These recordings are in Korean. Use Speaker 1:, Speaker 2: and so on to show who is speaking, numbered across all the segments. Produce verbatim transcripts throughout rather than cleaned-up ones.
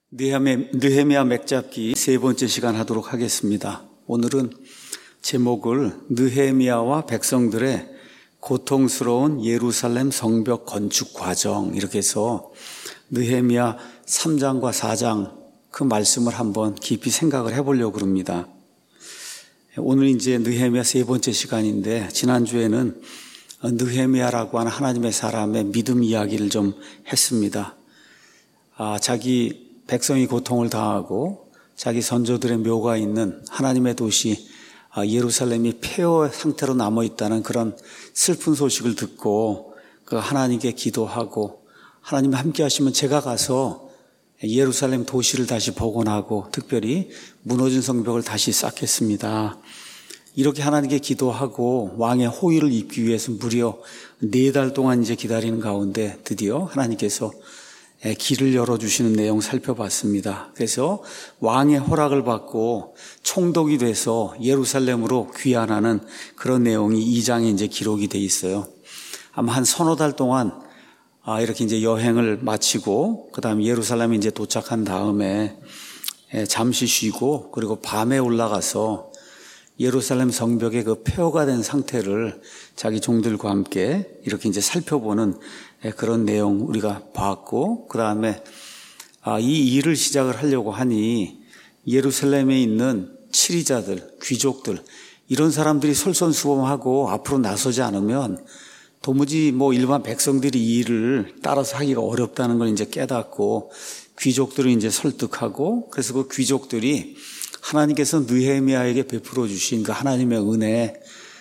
Speaker 1: 느헤미야 맥잡기 세 번째 시간 하도록 하겠습니다. 오늘은 제목을 느헤미야와 백성들의 고통스러운 예루살렘 성벽 건축 과정 이렇게 해서 느헤미야 삼 장과 사 장 그 말씀을 한번 깊이 생각을 해보려고 합니다. 오늘 이제 느헤미야 세 번째 시간인데 지난주에는 느헤미야라고 하는 하나님의 사람의 믿음 이야기를 좀 했습니다. 아, 자기 백성이 고통을 당하고 자기 선조들의 묘가 있는 하나님의 도시 예루살렘이 폐허 상태로 남아있다는 그런 슬픈 소식을 듣고 그 하나님께 기도하고 하나님 함께 하시면 제가 가서 예루살렘 도시를 다시 복원하고 특별히 무너진 성벽을 다시 쌓겠습니다. 이렇게 하나님께 기도하고 왕의 호의를 입기 위해서 무려 네 달 동안 이제 기다리는 가운데 드디어 하나님께서 길을 열어주시는 내용 살펴봤습니다. 그래서 왕의 허락을 받고 총독이 돼서 예루살렘으로 귀환하는 그런 내용이 이 장에 이제 기록이 돼 있어요. 아마 한 서너 달 동안 아, 이렇게 이제 여행을 마치고 그 다음에 예루살렘에 이제 도착한 다음에 잠시 쉬고 그리고 밤에 올라가서 예루살렘 성벽의 그 폐허가 된 상태를 자기 종들과 함께 이렇게 이제 살펴보는 그런 내용 우리가 봤고, 그 다음에 아, 이 일을 시작을 하려고 하니 예루살렘에 있는 치리자들, 귀족들 이런 사람들이 솔선수범하고 앞으로 나서지 않으면 도무지 뭐 일반 백성들이 이 일을 따라서 하기가 어렵다는 걸 이제 깨닫고 귀족들을 이제 설득하고, 그래서 그 귀족들이 하나님께서 느헤미야에게 베풀어 주신 그 하나님의 은혜,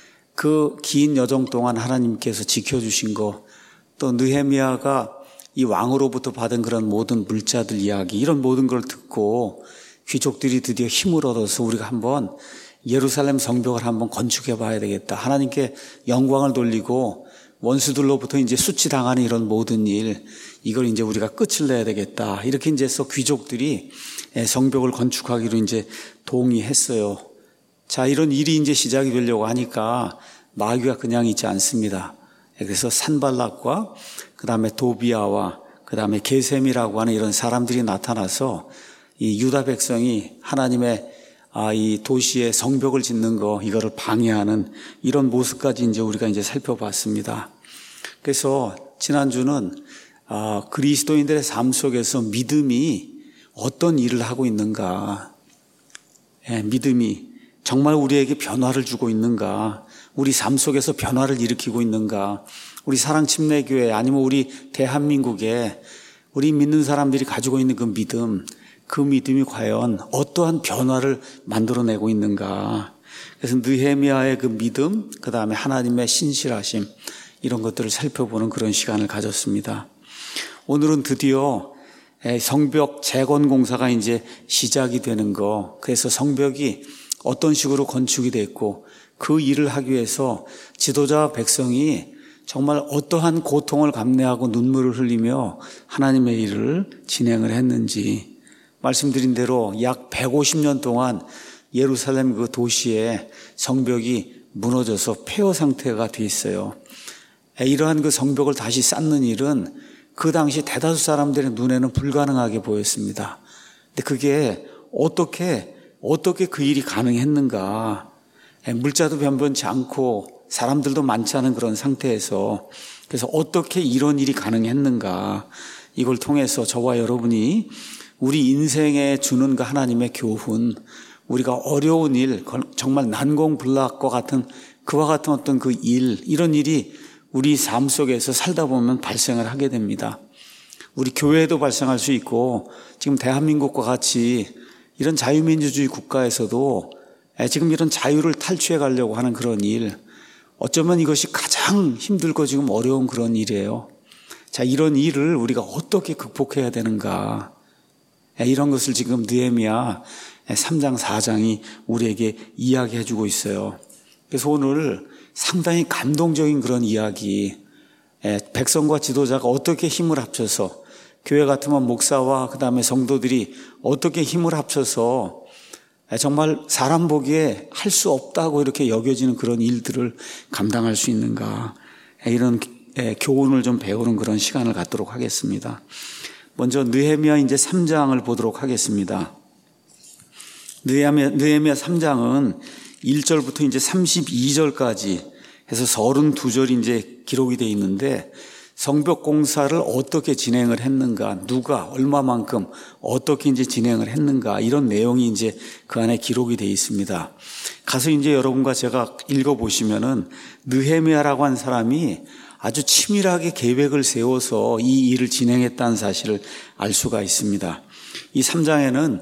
Speaker 1: 그 긴 여정 동안 하나님께서 지켜주신 거, 또 느헤미야가 이 왕으로부터 받은 그런 모든 물자들 이야기, 이런 모든 걸 듣고 귀족들이 드디어 힘을 얻어서 우리가 한번 예루살렘 성벽을 한번 건축해 봐야 되겠다. 하나님께 영광을 돌리고 원수들로부터 이제 수치당하는 이런 모든 일, 이걸 이제 우리가 끝을 내야 되겠다. 이렇게 이제 해서 귀족들이 성벽을 건축하기로 이제 동의했어요. 자, 이런 일이 이제 시작이 되려고 하니까 마귀가 그냥 있지 않습니다. 그래서 산발락과 그 다음에 도비아와 그 다음에 게셈이라고 하는 이런 사람들이 나타나서 이 유다 백성이 하나님의 아, 이 도시의 성벽을 짓는 거, 이거를 방해하는 이런 모습까지 이제 우리가 이제 살펴봤습니다. 그래서 지난주는 아, 그리스도인들의 삶 속에서 믿음이 어떤 일을 하고 있는가, 예, 믿음이 정말 우리에게 변화를 주고 있는가, 우리 삶 속에서 변화를 일으키고 있는가, 우리 사랑침례교회 아니면 우리 대한민국에 우리 믿는 사람들이 가지고 있는 그 믿음, 그 믿음이 과연 어떠한 변화를 만들어내고 있는가. 그래서 느헤미야의 그 믿음, 그 다음에 하나님의 신실하심, 이런 것들을 살펴보는 그런 시간을 가졌습니다. 오늘은 드디어 성벽 재건 공사가 이제 시작이 되는 거, 그래서 성벽이 어떤 식으로 건축이 됐고 그 일을 하기 위해서 지도자 백성이 정말 어떠한 고통을 감내하고 눈물을 흘리며 하나님의 일을 진행을 했는지, 말씀드린 대로 약 백오십 년 동안 예루살렘 그 도시의 성벽이 무너져서 폐허 상태가 돼 있어요. 이러한 그 성벽을 다시 쌓는 일은 그 당시 대다수 사람들의 눈에는 불가능하게 보였습니다. 근데 그게 어떻게 어떻게 그 일이 가능했는가? 물자도 변변치 않고 사람들도 많지 않은 그런 상태에서, 그래서 어떻게 이런 일이 가능했는가? 이걸 통해서 저와 여러분이 우리 인생에 주는 그 하나님의 교훈, 우리가 어려운 일, 정말 난공불락과 같은 그와 같은 어떤 그 일, 이런 일이 우리 삶 속에서 살다 보면 발생을 하게 됩니다. 우리 교회에도 발생할 수 있고 지금 대한민국과 같이 이런 자유민주주의 국가에서도 지금 이런 자유를 탈취해 가려고 하는 그런 일, 어쩌면 이것이 가장 힘들고 지금 어려운 그런 일이에요. 자, 이런 일을 우리가 어떻게 극복해야 되는가, 이런 것을 지금 느헤미야 삼 장 사 장이 우리에게 이야기해 주고 있어요. 그래서 오늘 상당히 감동적인 그런 이야기, 백성과 지도자가 어떻게 힘을 합쳐서, 교회 같으면 목사와 그 다음에 성도들이 어떻게 힘을 합쳐서 정말 사람 보기에 할 수 없다고 이렇게 여겨지는 그런 일들을 감당할 수 있는가, 이런 교훈을 좀 배우는 그런 시간을 갖도록 하겠습니다. 먼저 느헤미야 이제 삼 장을 보도록 하겠습니다. 느헤미야, 느헤미야 삼 장은 일 절부터 이제 삼십이 절까지 해서 삼십이 절이 이제 기록이 되어 있는데 성벽 공사를 어떻게 진행을 했는가, 누가 얼마만큼 어떻게 이제 진행을 했는가, 이런 내용이 이제 그 안에 기록이 되어 있습니다. 가서 이제 여러분과 제가 읽어보시면은 느헤미야라고 한 사람이 아주 치밀하게 계획을 세워서 이 일을 진행했다는 사실을 알 수가 있습니다. 이 삼 장에는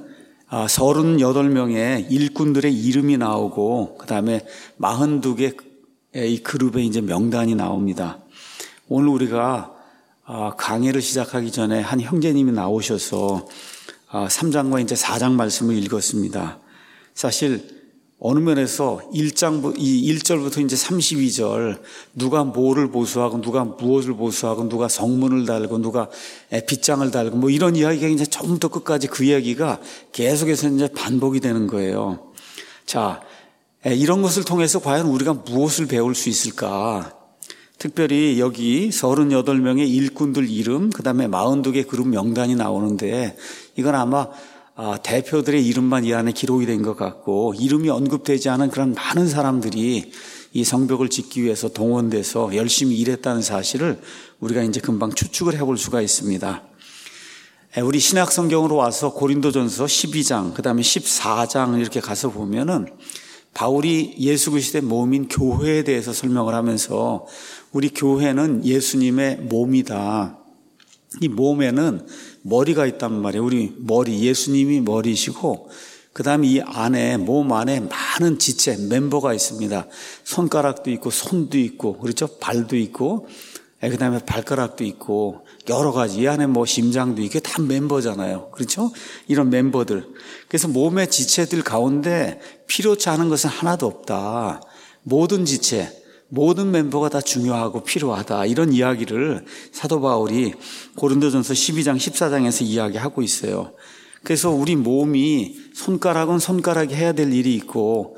Speaker 1: 삼십팔 명의 일꾼들의 이름이 나오고 그 다음에 사십이 개의 이 그룹의 이제 명단이 나옵니다. 오늘 우리가 강의를 시작하기 전에 한 형제님이 나오셔서 삼 장과 이제 사 장 말씀을 읽었습니다. 사실 어느 면에서 일 장, 이 일 절부터 이제 삼십이 절, 누가 뭐를 보수하고, 누가 무엇을 보수하고, 누가 성문을 달고, 누가 빗장을 달고, 뭐 이런 이야기가 이제 처음부터 끝까지 그 이야기가 계속해서 이제 반복이 되는 거예요. 자, 이런 것을 통해서 과연 우리가 무엇을 배울 수 있을까? 특별히 여기 삼십팔 명의 일꾼들 이름, 그 다음에 사십이 개 그룹 명단이 나오는데 이건 아마 아, 대표들의 이름만 이 안에 기록이 된 것 같고 이름이 언급되지 않은 그런 많은 사람들이 이 성벽을 짓기 위해서 동원돼서 열심히 일했다는 사실을 우리가 이제 금방 추측을 해볼 수가 있습니다. 우리 신약 성경으로 와서 고린도전서 십이 장, 그 다음에 십사 장 이렇게 가서 보면은 바울이 예수 그리스도의 몸인 교회에 대해서 설명을 하면서 우리 교회는 예수님의 몸이다. 이 몸에는 머리가 있단 말이에요. 우리 머리, 예수님이 머리시고 그 다음에 이 안에, 몸 안에 많은 지체, 멤버가 있습니다. 손가락도 있고 손도 있고 그렇죠? 발도 있고 그 다음에 발가락도 있고 여러 가지, 이 안에 뭐 심장도 있고 다 멤버잖아요. 그렇죠? 이런 멤버들. 그래서 몸의 지체들 가운데 필요치 않은 것은 하나도 없다. 모든 지체, 모든 멤버가 다 중요하고 필요하다. 이런 이야기를 사도 바울이 고린도전서 십이 장, 십사 장에서 이야기하고 있어요. 그래서 우리 몸이 손가락은 손가락이 해야 될 일이 있고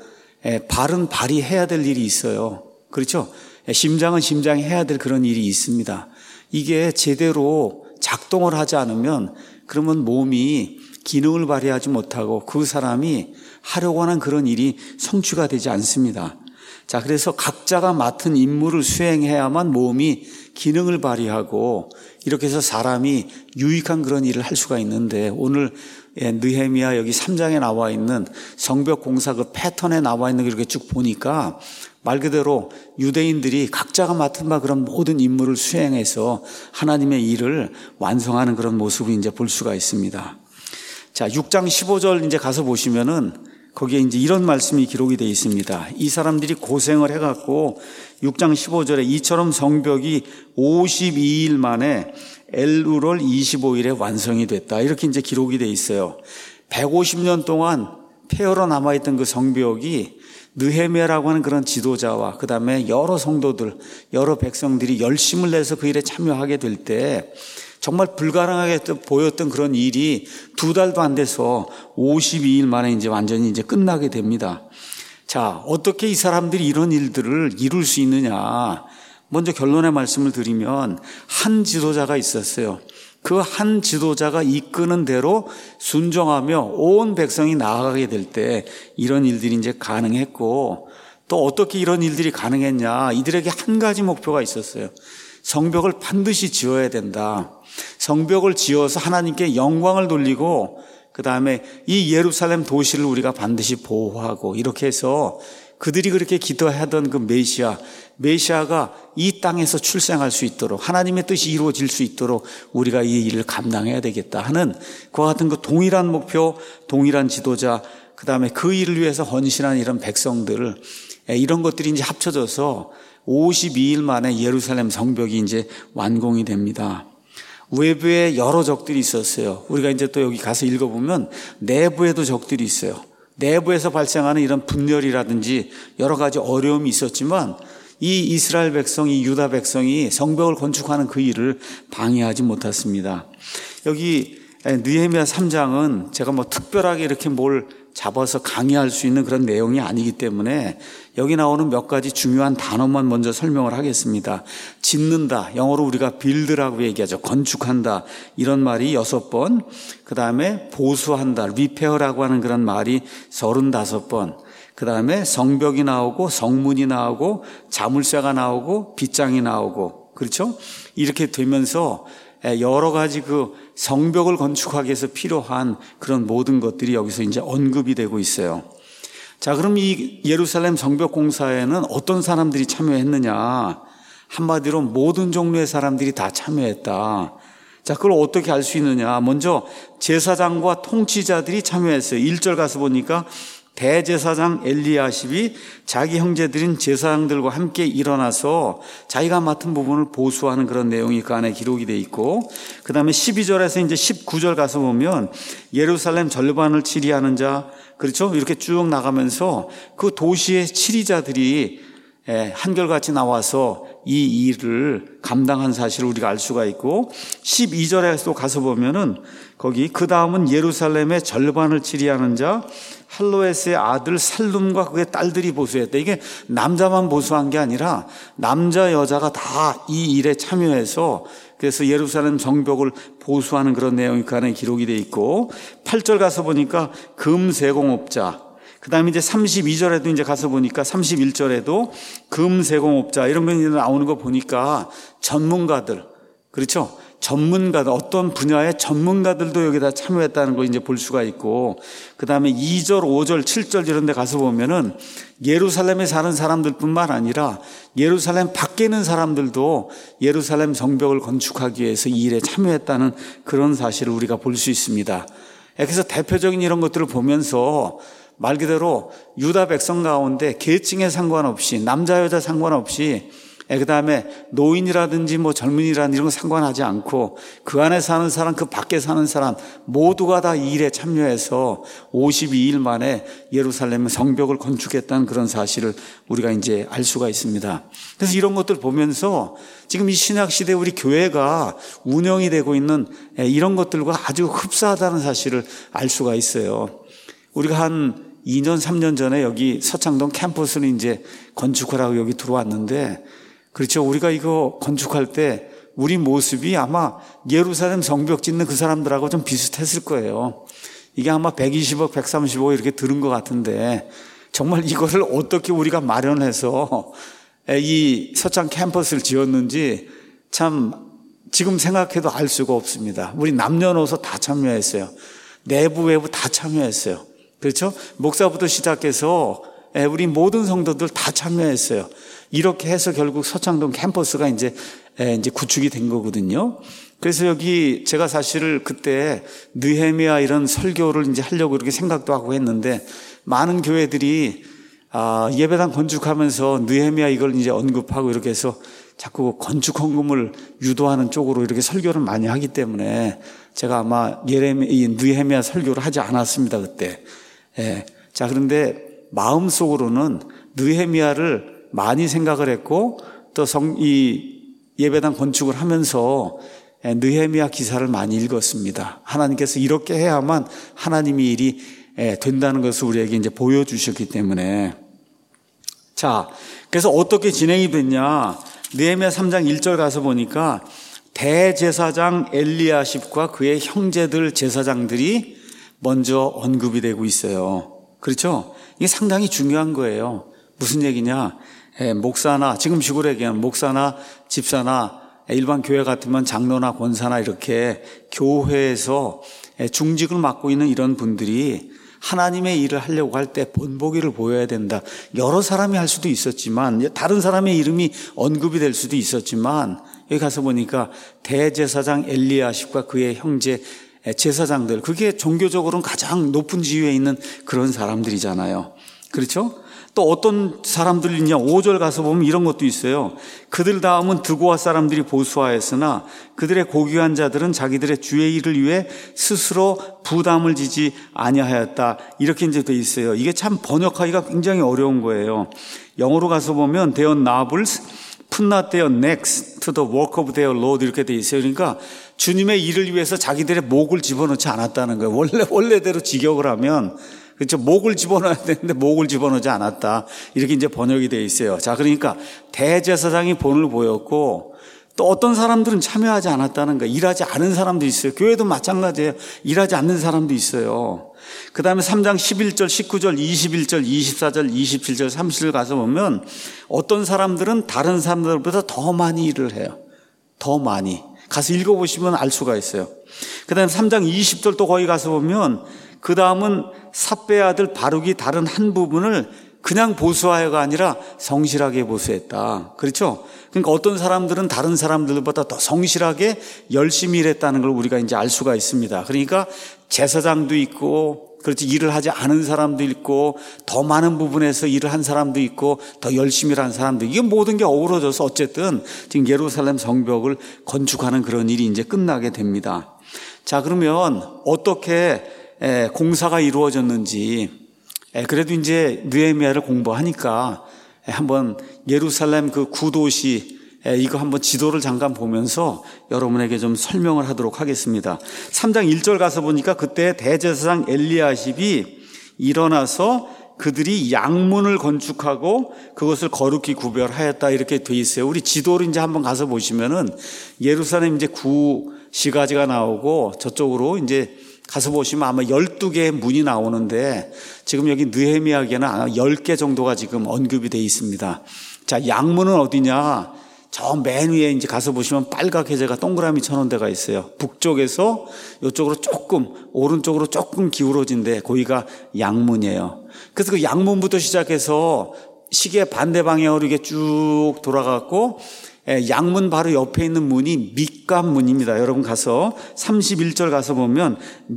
Speaker 1: 발은 발이 해야 될 일이 있어요. 그렇죠? 심장은 심장이 해야 될 그런 일이 있습니다. 이게 제대로 작동을 하지 않으면 그러면 몸이 기능을 발휘하지 못하고 그 사람이 하려고 하는 그런 일이 성취가 되지 않습니다. 자, 그래서 각자가 맡은 임무를 수행해야만 몸이 기능을 발휘하고 이렇게 해서 사람이 유익한 그런 일을 할 수가 있는데 오늘 느헤미야 여기 삼 장에 나와 있는 성벽 공사 그 패턴에 나와 있는 걸 이렇게 쭉 보니까 말 그대로 유대인들이 각자가 맡은 바 그런 모든 임무를 수행해서 하나님의 일을 완성하는 그런 모습을 이제 볼 수가 있습니다. 자, 육 장 십오 절 이제 가서 보시면은 거기에 이제 이런 말씀이 기록이 되어 있습니다. 이 사람들이 고생을 해갖고 육 장 십오 절에 이처럼 성벽이 오십이 일 만에 엘루월 이십오 일에 완성이 됐다. 이렇게 이제 기록이 되어 있어요. 백오십 년 동안 폐허로 남아있던 그 성벽이 느헤미야라고 하는 그런 지도자와 그 다음에 여러 성도들, 여러 백성들이 열심을 내서 그 일에 참여하게 될 때 정말 불가능하게 보였던 그런 일이 두 달도 안 돼서 오십이 일 만에 이제 완전히 이제 끝나게 됩니다. 자, 어떻게 이 사람들이 이런 일들을 이룰 수 있느냐? 먼저 결론의 말씀을 드리면 한 지도자가 있었어요. 그 한 지도자가 이끄는 대로 순종하며 온 백성이 나아가게 될 때 이런 일들이 이제 가능했고 또 어떻게 이런 일들이 가능했냐? 이들에게 한 가지 목표가 있었어요. 성벽을 반드시 지어야 된다. 성벽을 지어서 하나님께 영광을 돌리고 그 다음에 이 예루살렘 도시를 우리가 반드시 보호하고 이렇게 해서 그들이 그렇게 기도하던 그 메시아, 메시아가 이 땅에서 출생할 수 있도록 하나님의 뜻이 이루어질 수 있도록 우리가 이 일을 감당해야 되겠다 하는 그와 같은 그 동일한 목표, 동일한 지도자, 그 다음에 그 일을 위해서 헌신한 이런 백성들, 이런 것들이 이제 합쳐져서 오십이 일 만에 예루살렘 성벽이 이제 완공이 됩니다. 외부에 여러 적들이 있었어요. 우리가 이제 또 여기 가서 읽어보면 내부에도 적들이 있어요. 내부에서 발생하는 이런 분열이라든지 여러 가지 어려움이 있었지만 이 이스라엘 백성이, 유다 백성이 성벽을 건축하는 그 일을 방해하지 못했습니다. 여기 느헤미야 삼 장은 제가 뭐 특별하게 이렇게 뭘 잡아서 강의할 수 있는 그런 내용이 아니기 때문에 여기 나오는 몇 가지 중요한 단어만 먼저 설명을 하겠습니다. 짓는다, 영어로 우리가 build라고 얘기하죠. 건축한다, 이런 말이 여섯 번, 그 다음에 보수한다, repair라고 하는 그런 말이 서른다섯 번, 그 다음에 성벽이 나오고 성문이 나오고 자물쇠가 나오고 빗장이 나오고, 그렇죠? 이렇게 되면서 여러 가지 그 성벽을 건축하기 위해서 필요한 그런 모든 것들이 여기서 이제 언급이 되고 있어요. 자, 그럼 이 예루살렘 성벽 공사에는 어떤 사람들이 참여했느냐? 한마디로 모든 종류의 사람들이 다 참여했다. 자, 그걸 어떻게 알 수 있느냐? 먼저 제사장과 통치자들이 참여했어요. 일 절 가서 보니까 대제사장 엘리야십이 자기 형제들인 제사장들과 함께 일어나서 자기가 맡은 부분을 보수하는 그런 내용이 그 안에 기록이 돼 있고, 그 다음에 십이 절에서 이제 십구 절 가서 보면 예루살렘 절반을 치리하는 자, 그렇죠? 이렇게 쭉 나가면서 그 도시의 치리자들이 한결같이 나와서 이 일을 감당한 사실을 우리가 알 수가 있고, 십이 절에서 가서 보면은 거기 그 다음은 예루살렘의 절반을 치리하는 자 할로에스의 아들 살룸과 그의 딸들이 보수했다. 이게 남자만 보수한 게 아니라 남자 여자가 다 이 일에 참여해서 그래서 예루살렘 성벽을 보수하는 그런 내용이 그 안에 기록이 돼 있고, 팔 절 가서 보니까 금세공업자, 그 다음에 이제 삼십이 절에도 이제 가서 보니까 삼십일 절에도 금세공업자 이런 거 나오는 거 보니까 전문가들, 그렇죠? 전문가들, 어떤 분야의 전문가들도 여기다 참여했다는 거 이제 볼 수가 있고, 그 다음에 이 절, 오 절, 칠 절 이런 데 가서 보면은 예루살렘에 사는 사람들 뿐만 아니라 예루살렘 밖에 있는 사람들도 예루살렘 성벽을 건축하기 위해서 이 일에 참여했다는 그런 사실을 우리가 볼 수 있습니다. 그래서 대표적인 이런 것들을 보면서 말 그대로 유다 백성 가운데 계층에 상관없이, 남자 여자 상관없이, 그 다음에 노인이라든지 뭐 젊은이라든지 이런 거 상관하지 않고 그 안에 사는 사람, 그 밖에 사는 사람 모두가 다 이 일에 참여해서 오십이 일 만에 예루살렘의 성벽을 건축했다는 그런 사실을 우리가 이제 알 수가 있습니다. 그래서 이런 것들 보면서 지금 이 신약 시대 우리 교회가 운영이 되고 있는 이런 것들과 아주 흡사하다는 사실을 알 수가 있어요. 우리가 한 이 년, 삼 년 전에 여기 서창동 캠퍼스를 이제 건축하라고 여기 들어왔는데, 그렇죠. 우리가 이거 건축할 때 우리 모습이 아마 예루살렘 성벽 짓는 그 사람들하고 좀 비슷했을 거예요. 이게 아마 백이십억, 백삼십억 이렇게 들은 것 같은데, 정말 이거를 어떻게 우리가 마련해서 이 서창 캠퍼스를 지었는지 참 지금 생각해도 알 수가 없습니다. 우리 남녀노소 다 참여했어요. 내부 외부 다 참여했어요. 그렇죠? 목사부터 시작해서 우리 모든 성도들 다 참여했어요. 이렇게 해서 결국 서창동 캠퍼스가 이제 이제 구축이 된 거거든요. 그래서 여기 제가 사실 그때 느헤미야 이런 설교를 이제 하려고 이렇게 생각도 하고 했는데, 많은 교회들이 아, 예배당 건축하면서 느헤미야 이걸 이제 언급하고 이렇게 해서 자꾸 건축 헌금을 유도하는 쪽으로 이렇게 설교를 많이 하기 때문에 제가 아마 예레미, 이 느헤미야 설교를 하지 않았습니다, 그때. 예. 자, 그런데 마음속으로는 느헤미야를 많이 생각을 했고, 또 성, 이 예배당 건축을 하면서 느헤미야 기사를 많이 읽었습니다. 하나님께서 이렇게 해야만 하나님의 일이 된다는 것을 우리에게 이제 보여주셨기 때문에. 자, 그래서 어떻게 진행이 됐냐. 느헤미야 삼 장 일 절 가서 보니까 대제사장 엘리야십과 그의 형제들 제사장들이 먼저 언급이 되고 있어요. 그렇죠? 이게 상당히 중요한 거예요. 무슨 얘기냐? 예, 목사나, 지금 시골에 얘기하면 목사나 집사나 일반 교회 같으면 장로나 권사나 이렇게 교회에서 중직을 맡고 있는 이런 분들이 하나님의 일을 하려고 할 때 본보기를 보여야 된다. 여러 사람이 할 수도 있었지만, 다른 사람의 이름이 언급이 될 수도 있었지만, 여기 가서 보니까 대제사장 엘리야십과 그의 형제 제사장들, 그게 종교적으로는 가장 높은 지위에 있는 그런 사람들이잖아요. 그렇죠? 또 어떤 사람들이 있냐, 오 절 가서 보면 이런 것도 있어요. 그들 다음은 드고아 사람들이 보수하였으나 그들의 고귀한 자들은 자기들의 주의 일을 위해 스스로 부담을 지지 아니하였다. 이렇게 이제 돼 있어요. 이게 참 번역하기가 굉장히 어려운 거예요. 영어로 가서 보면 they are nobles, put not their necks to to the work of their Lord 이렇게 돼 있어요. 그러니까 주님의 일을 위해서 자기들의 목을 집어넣지 않았다는 거예요. 원래 원래대로 직역을 하면 그렇죠. 목을 집어넣어야 되는데 목을 집어넣지 않았다. 이렇게 이제 번역이 되어 있어요. 자, 그러니까 대제사장이 본을 보였고 또 어떤 사람들은 참여하지 않았다는 거예요. 일하지 않은 사람도 있어요. 교회도 마찬가지예요. 일하지 않는 사람도 있어요. 그 다음에 삼 장 십일 절, 십구 절, 이십일 절, 이십사 절, 이십칠 절, 삼십 절 가서 보면 어떤 사람들은 다른 사람들보다 더 많이 일을 해요. 더 많이. 가서 읽어보시면 알 수가 있어요. 그 다음에 삼 장 이십 절 또 거기 가서 보면 그 다음은 삿배의 아들 바룩이 다른 한 부분을 그냥 보수하여가 아니라 성실하게 보수했다. 그렇죠? 그러니까 어떤 사람들은 다른 사람들보다 더 성실하게 열심히 일했다는 걸 우리가 이제 알 수가 있습니다. 그러니까 제사장도 있고, 그렇지, 일을 하지 않은 사람도 있고, 더 많은 부분에서 일을 한 사람도 있고, 더 열심히 한 사람도 있고, 이게 모든 게 어우러져서 어쨌든 지금 예루살렘 성벽을 건축하는 그런 일이 이제 끝나게 됩니다. 자, 그러면 어떻게 공사가 이루어졌는지, 그래도 이제 느헤미야를 공부하니까 한번 예루살렘 그 구도시 이거 한번 지도를 잠깐 보면서 여러분에게 좀 설명을 하도록 하겠습니다. 삼 장 일 절 가서 보니까 그때 대제사장 엘리야십이 일어나서 그들이 양문을 건축하고 그것을 거룩히 구별하였다 이렇게 돼 있어요. 우리 지도를 이제 한번 가서 보시면은 예루살렘 이제 구시가지가 나오고 저쪽으로 이제 가서 보시면 아마 열두 개의 문이 나오는데 지금 여기 느헤미야에게는 아마 열 개 정도가 지금 언급이 되어 있습니다. 자, 양문은 어디냐? 저 맨 위에 이제 가서 보시면 빨갛게 제가 동그라미 쳐놓은 데가 있어요. 북쪽에서 이쪽으로 조금, 오른쪽으로 조금 기울어진 데, 거기가 양문이에요. 그래서 그 양문부터 시작해서 시계 반대 방향으로 이게 쭉 돌아갔고, 양문 바로 옆에 있는 문이 밑간문입니다. 여러분 가서 삼십일 절 가서 보면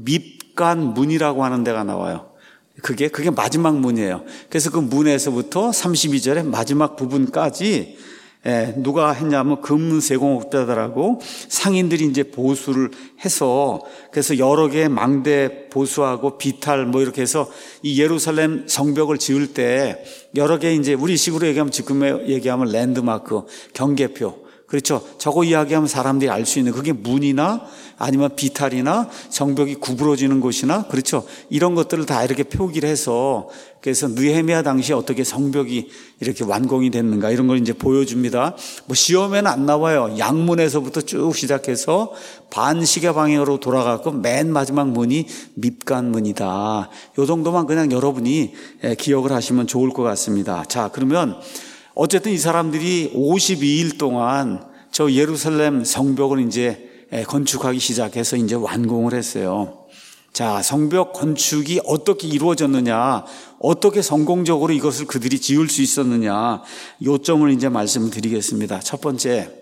Speaker 1: 밑간문이라고 하는 데가 나와요. 그게, 그게 마지막 문이에요. 그래서 그 문에서부터 삼십이 절의 마지막 부분까지 예, 누가 했냐면 금세공업자들하고 상인들이 이제 보수를 해서 그래서 여러 개의 망대 보수하고 비탈 뭐 이렇게 해서 이 예루살렘 성벽을 지을 때 여러 개 이제 우리 식으로 얘기하면 지금 얘기하면 랜드마크, 경계표. 그렇죠. 저거 이야기하면 사람들이 알 수 있는 그게 문이나 아니면 비탈이나 성벽이 구부러지는 곳이나 그렇죠. 이런 것들을 다 이렇게 표기를 해서 그래서 느헤미야 당시에 어떻게 성벽이 이렇게 완공이 됐는가 이런 걸 이제 보여줍니다. 뭐 시험에는 안 나와요. 양문에서부터 쭉 시작해서 반시계 방향으로 돌아가고 맨 마지막 문이 밑간문이다. 요 정도만 그냥 여러분이 기억을 하시면 좋을 것 같습니다. 자, 그러면 어쨌든 이 사람들이 오십이 일 동안 저 예루살렘 성벽을 이제 건축하기 시작해서 이제 완공을 했어요. 자, 성벽 건축이 어떻게 이루어졌느냐, 어떻게 성공적으로 이것을 그들이 지을 수 있었느냐, 요점을 이제 말씀을 드리겠습니다. 첫 번째,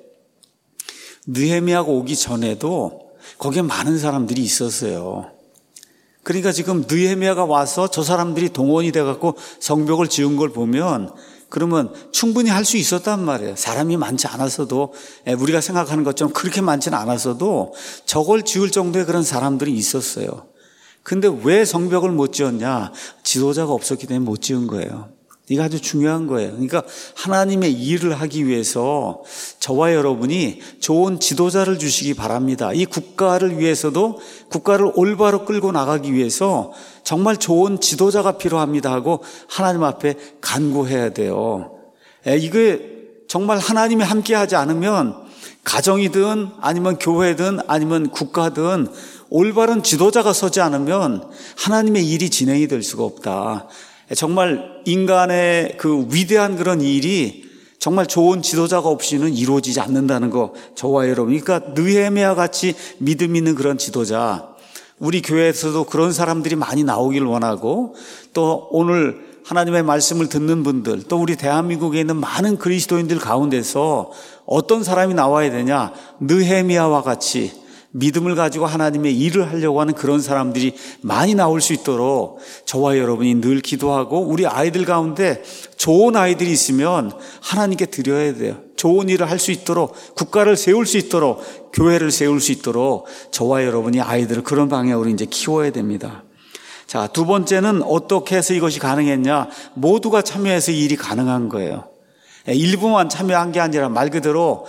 Speaker 1: 느헤미야가 오기 전에도 거기에 많은 사람들이 있었어요. 그러니까 지금 느헤미야가 와서 저 사람들이 동원이 돼갖고 성벽을 지은 걸 보면 그러면 충분히 할 수 있었단 말이에요. 사람이 많지 않았어도 우리가 생각하는 것처럼 그렇게 많지는 않았어도 저걸 지을 정도의 그런 사람들이 있었어요. 근데 왜 성벽을 못 지었냐? 지도자가 없었기 때문에 못 지은 거예요. 이게 아주 중요한 거예요. 그러니까 하나님의 일을 하기 위해서 저와 여러분이 좋은 지도자를 주시기 바랍니다. 이 국가를 위해서도 국가를 올바로 끌고 나가기 위해서 정말 좋은 지도자가 필요합니다 하고 하나님 앞에 간구해야 돼요. 이게 정말 하나님이 함께하지 않으면 가정이든 아니면 교회든 아니면 국가든 올바른 지도자가 서지 않으면 하나님의 일이 진행이 될 수가 없다. 정말 인간의 그 위대한 그런 일이 정말 좋은 지도자가 없이는 이루어지지 않는다는 거 저와 여러분. 그러니까 느헤미야 같이 믿음 있는 그런 지도자, 우리 교회에서도 그런 사람들이 많이 나오길 원하고 또 오늘 하나님의 말씀을 듣는 분들 또 우리 대한민국에 있는 많은 그리스도인들 가운데서 어떤 사람이 나와야 되냐? 느헤미야와 같이 믿음을 가지고 하나님의 일을 하려고 하는 그런 사람들이 많이 나올 수 있도록 저와 여러분이 늘 기도하고 우리 아이들 가운데 좋은 아이들이 있으면 하나님께 드려야 돼요. 좋은 일을 할 수 있도록 국가를 세울 수 있도록 교회를 세울 수 있도록 저와 여러분이 아이들을 그런 방향으로 이제 키워야 됩니다. 자, 두 번째는 어떻게 해서 이것이 가능했냐? 모두가 참여해서 이 일이 가능한 거예요. 일부만 참여한 게 아니라 말 그대로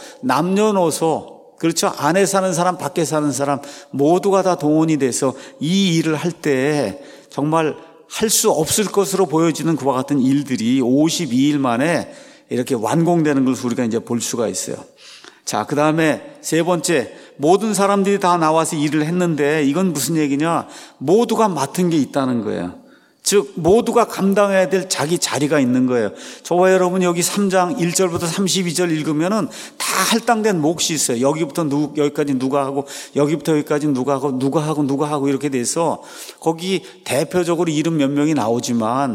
Speaker 1: 남녀노소, 그렇죠? 안에 사는 사람, 밖에 사는 사람 모두가 다 동원이 돼서 이 일을 할 때 정말 할 수 없을 것으로 보여지는 그와 같은 일들이 오십이 일 만에 이렇게 완공되는 걸 우리가 이제 볼 수가 있어요. 자, 그 다음에 세 번째, 모든 사람들이 다 나와서 일을 했는데 이건 무슨 얘기냐? 모두가 맡은 게 있다는 거예요. 즉 모두가 감당해야 될 자기 자리가 있는 거예요. 저와 여러분 여기 삼 장 일 절부터 삼십이 절 읽으면은 다 할당된 몫이 있어요. 여기부터 누, 여기까지 누가 하고 여기부터 여기까지 누가 하고 누가 하고 누가 하고 이렇게 돼서 거기 대표적으로 이름 몇 명이 나오지만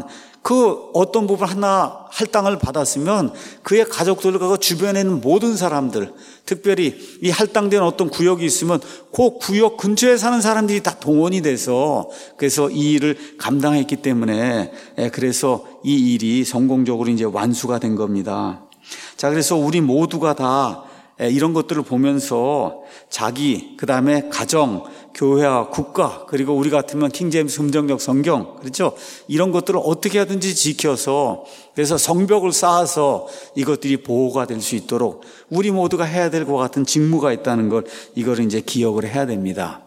Speaker 1: 그 어떤 부분 하나 할당을 받았으면 그의 가족들과 그 주변에 있는 모든 사람들, 특별히 이 할당된 어떤 구역이 있으면 그 구역 근처에 사는 사람들이 다 동원이 돼서 그래서 이 일을 감당했기 때문에 그래서 이 일이 성공적으로 이제 완수가 된 겁니다. 자, 그래서 우리 모두가 다 이런 것들을 보면서 자기, 그 다음에 가정, 교회와 국가, 그리고 우리 같으면 킹제임스 금정역 성경, 그렇죠? 이런 것들을 어떻게 하든지 지켜서 그래서 성벽을 쌓아서 이것들이 보호가 될 수 있도록 우리 모두가 해야 될 것 같은 직무가 있다는 걸 이걸 이제 기억을 해야 됩니다.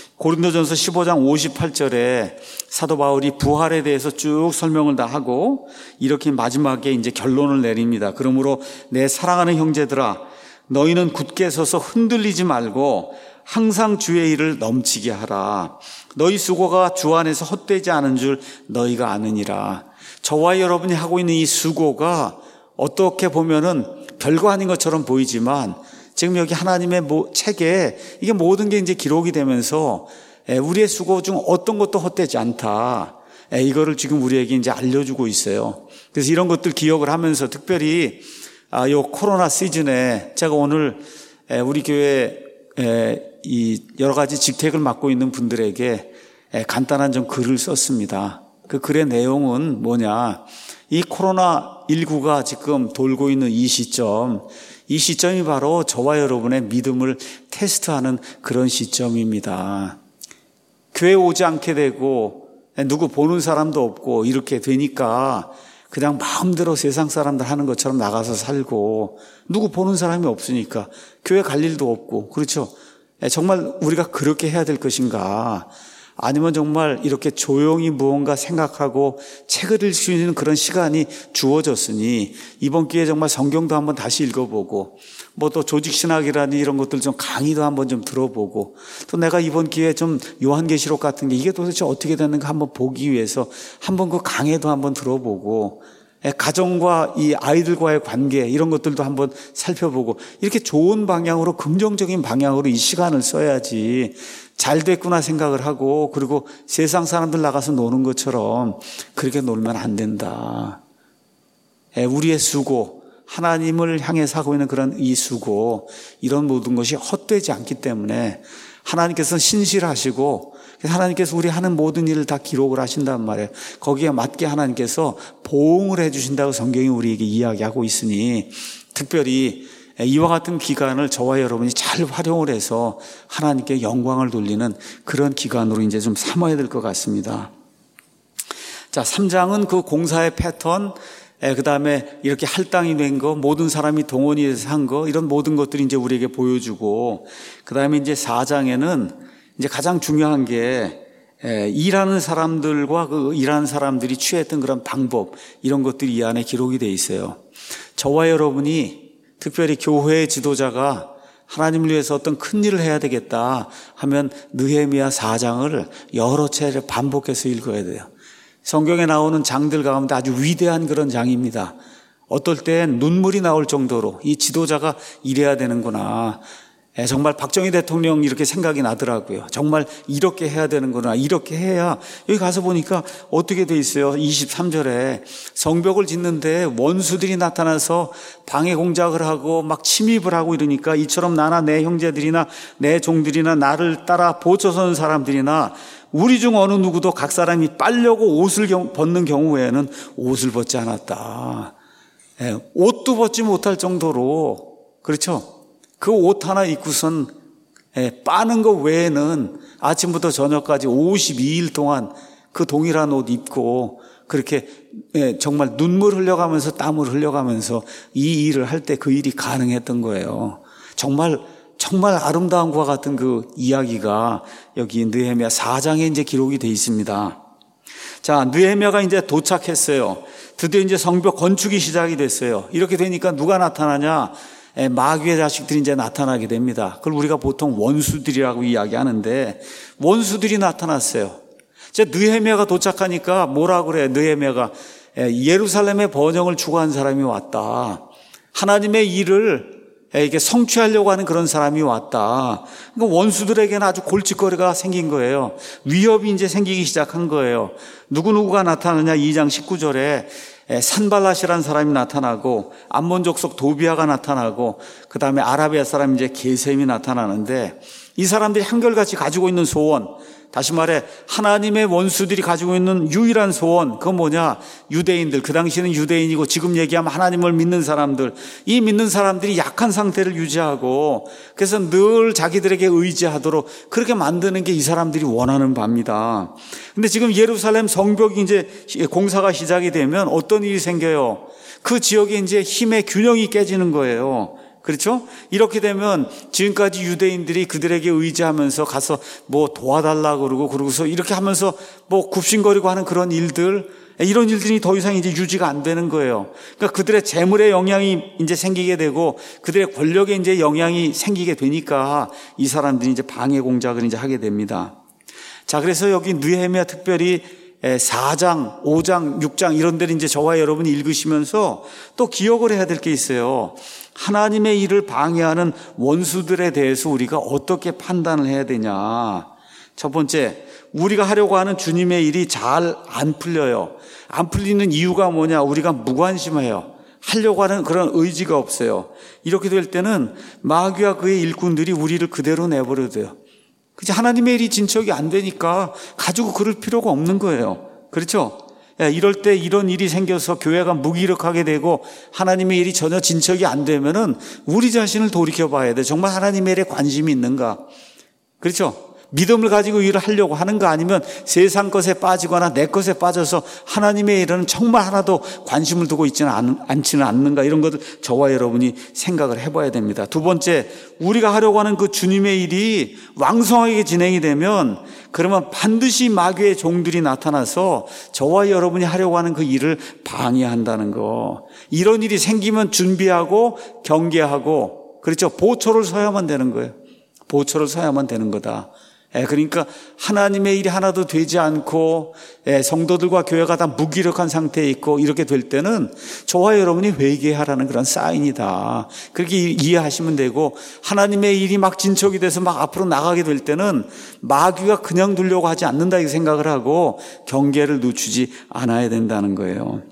Speaker 1: 고린도전서 십오 장 오십팔 절에 사도 바울이 부활에 대해서 쭉 설명을 다 하고 이렇게 마지막에 이제 결론을 내립니다. 그러므로 내 사랑하는 형제들아, 너희는 굳게 서서 흔들리지 말고 항상 주의 일을 넘치게 하라. 너희 수고가 주 안에서 헛되지 않은 줄 너희가 아느니라. 저와 여러분이 하고 있는 이 수고가 어떻게 보면은 별거 아닌 것처럼 보이지만 지금 여기 하나님의 책에 이게 모든 게 이제 기록이 되면서 우리의 수고 중 어떤 것도 헛되지 않다. 이거를 지금 우리에게 이제 알려주고 있어요. 그래서 이런 것들 기억을 하면서 특별히 아, 요 코로나 시즌에 제가 오늘 우리 교회 이 여러 가지 직책을 맡고 있는 분들에게 간단한 좀 글을 썼습니다. 그 글의 내용은 뭐냐? 이 코로나 십구가 지금 돌고 있는 이 시점, 이 시점이 바로 저와 여러분의 믿음을 테스트하는 그런 시점입니다. 교회 오지 않게 되고 누구 보는 사람도 없고 이렇게 되니까 그냥 마음대로 세상 사람들 하는 것처럼 나가서 살고 누구 보는 사람이 없으니까 교회 갈 일도 없고 그렇죠. 정말 우리가 그렇게 해야 될 것인가? 아니면 정말 이렇게 조용히 무언가 생각하고 책을 읽을 수 있는 그런 시간이 주어졌으니 이번 기회에 정말 성경도 한번 다시 읽어보고 뭐 또 조직신학이라니 이런 것들 좀 강의도 한번 좀 들어보고 또 내가 이번 기회에 좀 요한계시록 같은 게 이게 도대체 어떻게 되는가 한번 보기 위해서 한번 그 강의도 한번 들어보고 가정과 이 아이들과의 관계 이런 것들도 한번 살펴보고 이렇게 좋은 방향으로 긍정적인 방향으로 이 시간을 써야지 잘 됐구나 생각을 하고 그리고 세상 사람들 나가서 노는 것처럼 그렇게 놀면 안 된다. 우리의 수고 하나님을 향해서 하고 있는 그런 이 수고 이런 모든 것이 헛되지 않기 때문에 하나님께서 신실하시고 하나님께서 우리 하는 모든 일을 다 기록을 하신단 말이에요. 거기에 맞게 하나님께서 보응을 해주신다고 성경이 우리에게 이야기하고 있으니 특별히 이와 같은 기간을 저와 여러분이 잘 활용을 해서 하나님께 영광을 돌리는 그런 기간으로 이제 좀 삼아야 될 것 같습니다. 자, 삼 장은 그 공사의 패턴, 그 다음에 이렇게 할당이 된 거, 모든 사람이 동원이 돼서 한 거, 이런 모든 것들이 이제 우리에게 보여주고, 그 다음에 이제 사 장에는 이제 가장 중요한 게, 일하는 사람들과 그 일하는 사람들이 취했던 그런 방법, 이런 것들이 이 안에 기록이 돼 있어요. 저와 여러분이 특별히 교회의 지도자가 하나님을 위해서 어떤 큰 일을 해야 되겠다 하면 느헤미야 사 장을 여러 차례 반복해서 읽어야 돼요. 성경에 나오는 장들 가운데 아주 위대한 그런 장입니다. 어떨 땐 눈물이 나올 정도로 이 지도자가 이래야 되는구나. 정말 박정희 대통령 이렇게 생각이 나더라고요. 정말 이렇게 해야 되는구나. 이렇게 해야 여기 가서 보니까 어떻게 돼 있어요. 이십삼 절에 성벽을 짓는데 원수들이 나타나서 방해 공작을 하고 막 침입을 하고 이러니까 이처럼 나나 내 형제들이나 내 종들이나 나를 따라 보초서는 사람들이나 우리 중 어느 누구도 각 사람이 빨려고 옷을 벗는 경우에는 옷을 벗지 않았다. 옷도 벗지 못할 정도로 그렇죠. 그 옷 하나 입고선 빠는 것 외에는 아침부터 저녁까지 오십이 일 동안 그 동일한 옷 입고 그렇게 정말 눈물 흘려가면서 땀을 흘려가면서 이 일을 할 때 그 일이 가능했던 거예요. 정말 정말 아름다운 것과 같은 그 이야기가 여기 느헤미야 사 장에 이제 기록이 되어 있습니다. 자, 느헤미야가 이제 도착했어요. 드디어 이제 성벽 건축이 시작이 됐어요. 이렇게 되니까 누가 나타나냐? 마귀의 자식들이 이제 나타나게 됩니다. 그걸 우리가 보통 원수들이라고 이야기하는데 원수들이 나타났어요. 이제 느헤미야가 도착하니까 뭐라 그래? 느헤미야가 예루살렘의 번영을 추구한 사람이 왔다. 하나님의 일을 이게 성취하려고 하는 그런 사람이 왔다. 그러니까 원수들에게는 아주 골칫거리가 생긴 거예요. 위협이 이제 생기기 시작한 거예요. 누구누구가 나타나냐? 이 장 십구 절에 산발랏이라는 사람이 나타나고 암몬 족속 도비아가 나타나고 그 다음에 아라비아 사람 이제 게셈이 나타나는데 이 사람들이 한결같이 가지고 있는 소원, 다시 말해 하나님의 원수들이 가지고 있는 유일한 소원, 그건 뭐냐? 유대인들, 그 당시에는 유대인이고 지금 얘기하면 하나님을 믿는 사람들, 이 믿는 사람들이 약한 상태를 유지하고 그래서 늘 자기들에게 의지하도록 그렇게 만드는 게 이 사람들이 원하는 바입니다. 근데 지금 예루살렘 성벽이 이제 공사가 시작이 되면 어떤 일이 생겨요? 그 지역에 이제 힘의 균형이 깨지는 거예요. 그렇죠? 이렇게 되면 지금까지 유대인들이 그들에게 의지하면서 가서 뭐 도와달라고 그러고 그러고서 이렇게 하면서 뭐 굽신거리고 하는 그런 일들, 이런 일들이 더 이상 이제 유지가 안 되는 거예요. 그러니까 그들의 재물에 영향이 이제 생기게 되고 그들의 권력에 이제 영향이 생기게 되니까 이 사람들이 이제 방해 공작을 이제 하게 됩니다. 자, 그래서 여기 느헤미야 특별히 사 장, 오 장, 육 장 이런 데를 이제 저와 여러분이 읽으시면서 또 기억을 해야 될 게 있어요. 하나님의 일을 방해하는 원수들에 대해서 우리가 어떻게 판단을 해야 되냐. 첫 번째, 우리가 하려고 하는 주님의 일이 잘 안 풀려요. 안 풀리는 이유가 뭐냐? 우리가 무관심해요. 하려고 하는 그런 의지가 없어요. 이렇게 될 때는 마귀와 그의 일꾼들이 우리를 그대로 내버려둬요. 그치? 하나님의 일이 진척이 안 되니까 가지고 그럴 필요가 없는 거예요. 그렇죠? 이럴 때 이런 일이 생겨서 교회가 무기력하게 되고 하나님의 일이 전혀 진척이 안 되면은 우리 자신을 돌이켜봐야 돼. 정말 하나님의 일에 관심이 있는가? 그렇죠? 믿음을 가지고 일을 하려고 하는가? 아니면 세상 것에 빠지거나 내 것에 빠져서 하나님의 일은 정말 하나도 관심을 두고 있지는 않, 않지는 않는가? 이런 것을 저와 여러분이 생각을 해봐야 됩니다. 두 번째, 우리가 하려고 하는 그 주님의 일이 왕성하게 진행이 되면 그러면 반드시 마귀의 종들이 나타나서 저와 여러분이 하려고 하는 그 일을 방해한다는 거. 이런 일이 생기면 준비하고 경계하고, 그렇죠? 보초를 서야만 되는 거예요. 보초를 서야만 되는 거다. 그러니까 하나님의 일이 하나도 되지 않고 성도들과 교회가 다 무기력한 상태에 있고 이렇게 될 때는 저와 여러분이 회개하라는 그런 사인이다. 그렇게 이해하시면 되고, 하나님의 일이 막 진척이 돼서 막 앞으로 나가게 될 때는 마귀가 그냥 두려고 하지 않는다 이 생각을 하고 경계를 늦추지 않아야 된다는 거예요.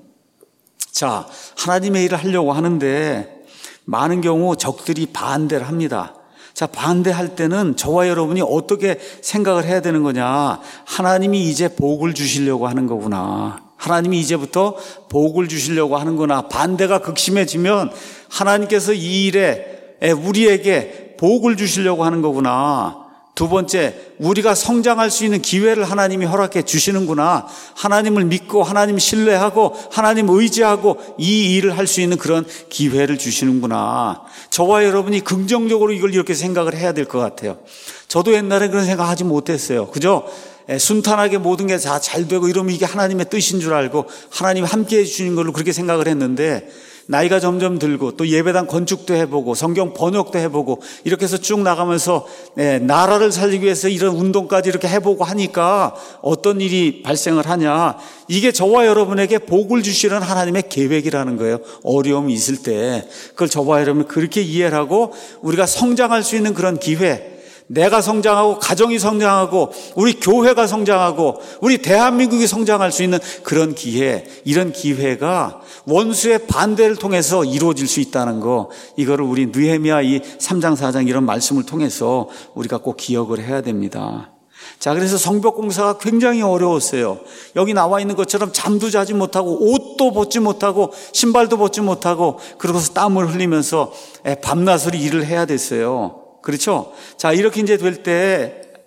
Speaker 1: 자, 하나님의 일을 하려고 하는데 많은 경우 적들이 반대를 합니다. 자, 반대할 때는 저와 여러분이 어떻게 생각을 해야 되는 거냐? 하나님이 이제 복을 주시려고 하는 거구나. 하나님이 이제부터 복을 주시려고 하는구나. 반대가 극심해지면 하나님께서 이 일에 우리에게 복을 주시려고 하는 거구나. 두 번째, 우리가 성장할 수 있는 기회를 하나님이 허락해 주시는구나. 하나님을 믿고 하나님 신뢰하고 하나님 의지하고 이 일을 할 수 있는 그런 기회를 주시는구나. 저와 여러분이 긍정적으로 이걸 이렇게 생각을 해야 될 것 같아요. 저도 옛날에 그런 생각 하지 못했어요. 그죠? 순탄하게 모든 게 다 잘 되고 이러면 이게 하나님의 뜻인 줄 알고 하나님이 함께 해주시는 걸로 그렇게 생각을 했는데, 나이가 점점 들고 또 예배당 건축도 해보고 성경 번역도 해보고 이렇게 해서 쭉 나가면서 나라를 살리기 위해서 이런 운동까지 이렇게 해보고 하니까 어떤 일이 발생을 하냐? 이게 저와 여러분에게 복을 주시는 하나님의 계획이라는 거예요. 어려움이 있을 때 그걸 저와 여러분이 그렇게 이해를 하고 우리가 성장할 수 있는 그런 기회, 내가 성장하고 가정이 성장하고 우리 교회가 성장하고 우리 대한민국이 성장할 수 있는 그런 기회, 이런 기회가 원수의 반대를 통해서 이루어질 수 있다는 거, 이거를 우리 느헤미야 이 삼 장 사 장 이런 말씀을 통해서 우리가 꼭 기억을 해야 됩니다. 자, 그래서 성벽 공사가 굉장히 어려웠어요. 여기 나와 있는 것처럼 잠도 자지 못하고 옷도 벗지 못하고 신발도 벗지 못하고 그러고서 땀을 흘리면서 밤낮으로 일을 해야 됐어요. 그렇죠? 자, 이렇게 이제 될 때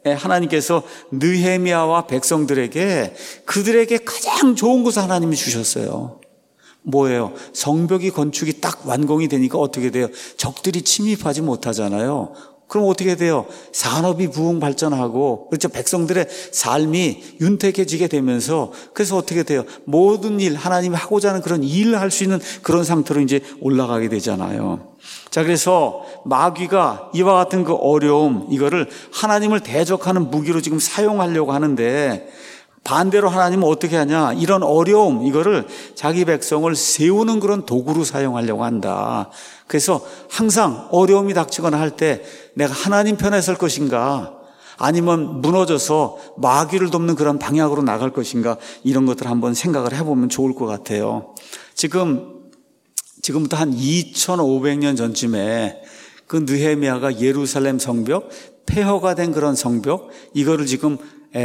Speaker 1: 하나님께서 느헤미야와 백성들에게 그들에게 가장 좋은 것을 하나님이 주셨어요. 뭐예요? 성벽이 건축이 딱 완공이 되니까 어떻게 돼요? 적들이 침입하지 못하잖아요. 그럼 어떻게 돼요? 산업이 부흥 발전하고, 그렇죠? 백성들의 삶이 윤택해지게 되면서, 그래서 어떻게 돼요? 모든 일, 하나님이 하고자 하는 그런 일을 할 수 있는 그런 상태로 이제 올라가게 되잖아요. 자, 그래서 마귀가 이와 같은 그 어려움, 이거를 하나님을 대적하는 무기로 지금 사용하려고 하는데, 반대로 하나님은 어떻게 하냐? 이런 어려움, 이거를 자기 백성을 세우는 그런 도구로 사용하려고 한다. 그래서 항상 어려움이 닥치거나 할 때 내가 하나님 편에 설 것인가, 아니면 무너져서 마귀를 돕는 그런 방향으로 나갈 것인가, 이런 것들 한번 생각을 해보면 좋을 것 같아요. 지금, 지금부터 한 이천오백 년 전쯤에 그 느헤미야가 예루살렘 성벽, 폐허가 된 그런 성벽, 이거를 지금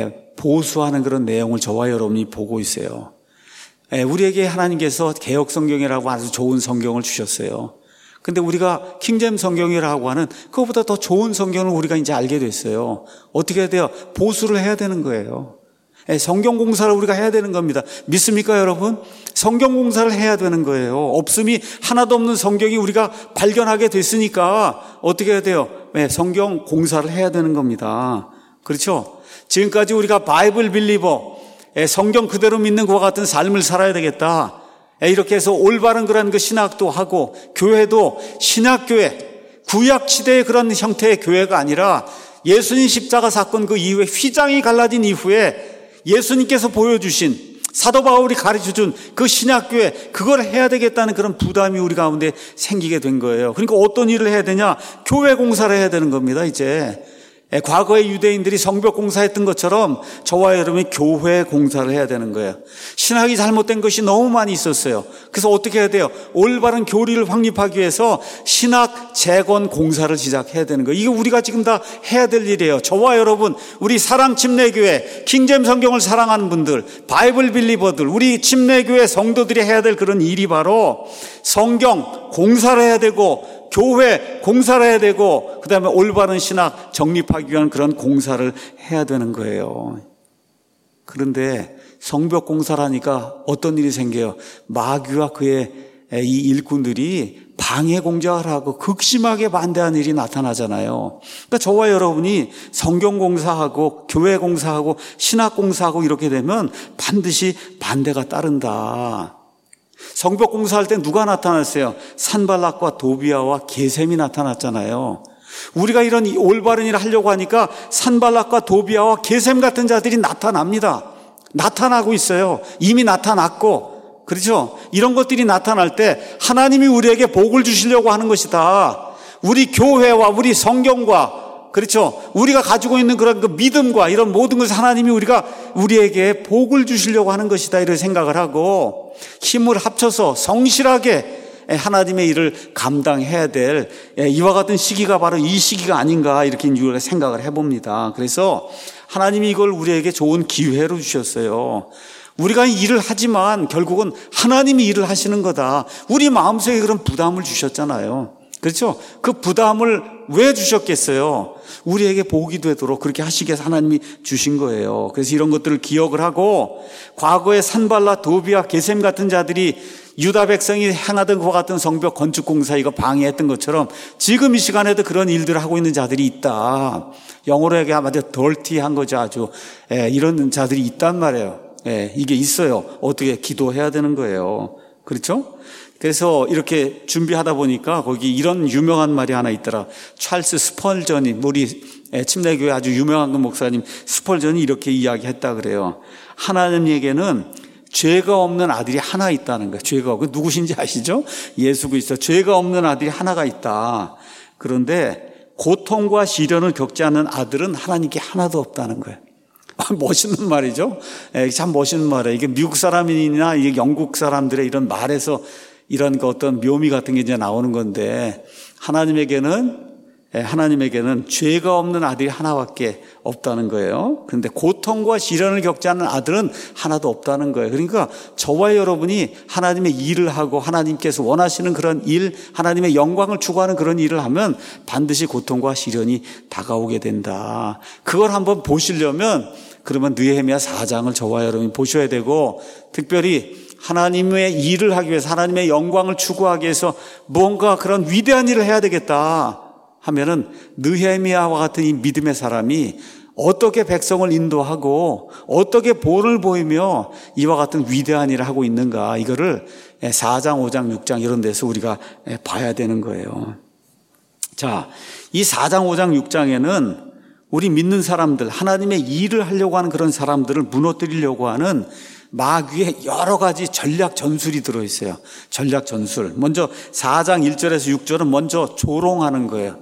Speaker 1: 보수하는 그런 내용을 저와 여러분이 보고 있어요. 우리에게 하나님께서 개역 성경이라고 아주 좋은 성경을 주셨어요. 근데 우리가 킹제임 성경이라고 하는 그것보다 더 좋은 성경을 우리가 이제 알게 됐어요. 어떻게 해야 돼요? 보수를 해야 되는 거예요. 성경 공사를 우리가 해야 되는 겁니다. 믿습니까, 여러분? 성경 공사를 해야 되는 거예요. 없음이 하나도 없는 성경이 우리가 발견하게 됐으니까 어떻게 해야 돼요? 성경 공사를 해야 되는 겁니다. 그렇죠? 지금까지 우리가 바이블 빌리버, 성경 그대로 믿는 것과 같은 삶을 살아야 되겠다. 이렇게 해서 올바른 그런 그 신학도 하고, 교회도 신학교회, 구약시대의 그런 형태의 교회가 아니라 예수님 십자가 사건 그 이후에 휘장이 갈라진 이후에 예수님께서 보여주신, 사도 바울이 가르쳐준 그 신학교회, 그걸 해야 되겠다는 그런 부담이 우리 가운데 생기게 된 거예요. 그러니까 어떤 일을 해야 되냐? 교회 공사를 해야 되는 겁니다, 이제. 과거에 유대인들이 성벽 공사했던 것처럼 저와 여러분이 교회 공사를 해야 되는 거예요. 신학이 잘못된 것이 너무 많이 있었어요. 그래서 어떻게 해야 돼요? 올바른 교리를 확립하기 위해서 신학 재건 공사를 시작해야 되는 거예요. 이게 우리가 지금 다 해야 될 일이에요. 저와 여러분, 우리 사랑 침례교회, 킹제임 성경을 사랑하는 분들, 바이블 빌리버들, 우리 침례교회 성도들이 해야 될 그런 일이 바로 성경 공사를 해야 되고, 교회 공사를 해야 되고, 그 다음에 올바른 신학 정립하기 위한 그런 공사를 해야 되는 거예요. 그런데 성벽 공사를 하니까 어떤 일이 생겨요? 마귀와 그의 이 일꾼들이 방해 공작을 하고 극심하게 반대하는 일이 나타나잖아요. 그러니까 저와 여러분이 성경 공사하고 교회 공사하고 신학 공사하고 이렇게 되면 반드시 반대가 따른다. 성벽 공사할 때 누가 나타났어요? 산발락과 도비아와 게셈이 나타났잖아요. 우리가 이런 올바른 일을 하려고 하니까 산발락과 도비아와 게셈 같은 자들이 나타납니다. 나타나고 있어요. 이미 나타났고, 그렇죠? 이런 것들이 나타날 때 하나님이 우리에게 복을 주시려고 하는 것이다. 우리 교회와 우리 성경과, 그렇죠? 우리가 가지고 있는 그런 그 믿음과 이런 모든 것을 하나님이 우리가 우리에게 복을 주시려고 하는 것이다, 이런 생각을 하고 힘을 합쳐서 성실하게 하나님의 일을 감당해야 될 이와 같은 시기가 바로 이 시기가 아닌가, 이렇게 우리가 생각을 해봅니다. 그래서 하나님이 이걸 우리에게 좋은 기회로 주셨어요. 우리가 일을 하지만 결국은 하나님이 일을 하시는 거다. 우리 마음속에 그런 부담을 주셨잖아요. 그렇죠? 그 부담을 왜 주셨겠어요? 우리에게 복이 되도록 그렇게 하시게 해서 하나님이 주신 거예요. 그래서 이런 것들을 기억을 하고, 과거에 산발라, 도비아, 게셈 같은 자들이 유다 백성이 행하던 것과 같은 성벽 건축 공사 이거 방해했던 것처럼 지금 이 시간에도 그런 일들을 하고 있는 자들이 있다. 영어로 얘기하면 아주 덜티한 거죠. 아주 예, 이런 자들이 있단 말이에요. 예, 이게 있어요. 어떻게 기도해야 되는 거예요. 그렇죠? 그래서 이렇게 준비하다 보니까 거기 이런 유명한 말이 하나 있더라. 찰스 스펄전이, 우리 침례교회 아주 유명한 그 목사님 스펄전이 이렇게 이야기했다 그래요. 하나님에게는 죄가 없는 아들이 하나 있다는 거예요. 죄가 없고, 누구신지 아시죠? 예수 그리스도. 죄가 없는 아들이 하나가 있다. 그런데 고통과 시련을 겪지 않는 아들은 하나님께 하나도 없다는 거예요. 멋있는 말이죠. 참 멋있는 말이에요. 이게 미국 사람이나 이게 영국 사람들의 이런 말에서 이런 그 어떤 묘미 같은 게 이제 나오는 건데, 하나님에게는 하나님에게는 죄가 없는 아들이 하나밖에 없다는 거예요. 그런데 고통과 시련을 겪지 않는 아들은 하나도 없다는 거예요. 그러니까 저와 여러분이 하나님의 일을 하고 하나님께서 원하시는 그런 일, 하나님의 영광을 추구하는 그런 일을 하면 반드시 고통과 시련이 다가오게 된다. 그걸 한번 보시려면 그러면 느헤미야 사 장을 저와 여러분이 보셔야 되고, 특별히 하나님의 일을 하기 위해서, 하나님의 영광을 추구하기 위해서 뭔가 그런 위대한 일을 해야 되겠다 하면은 느헤미야와 같은 이 믿음의 사람이 어떻게 백성을 인도하고 어떻게 본을 보이며 이와 같은 위대한 일을 하고 있는가, 이거를 사 장, 오 장, 육 장 이런 데서 우리가 봐야 되는 거예요. 자, 이 사 장, 오 장, 육 장에는 우리 믿는 사람들, 하나님의 일을 하려고 하는 그런 사람들을 무너뜨리려고 하는 마귀의 여러 가지 전략 전술이 들어있어요. 전략 전술. 먼저 사 장 일 절에서 육 절은 먼저 조롱하는 거예요.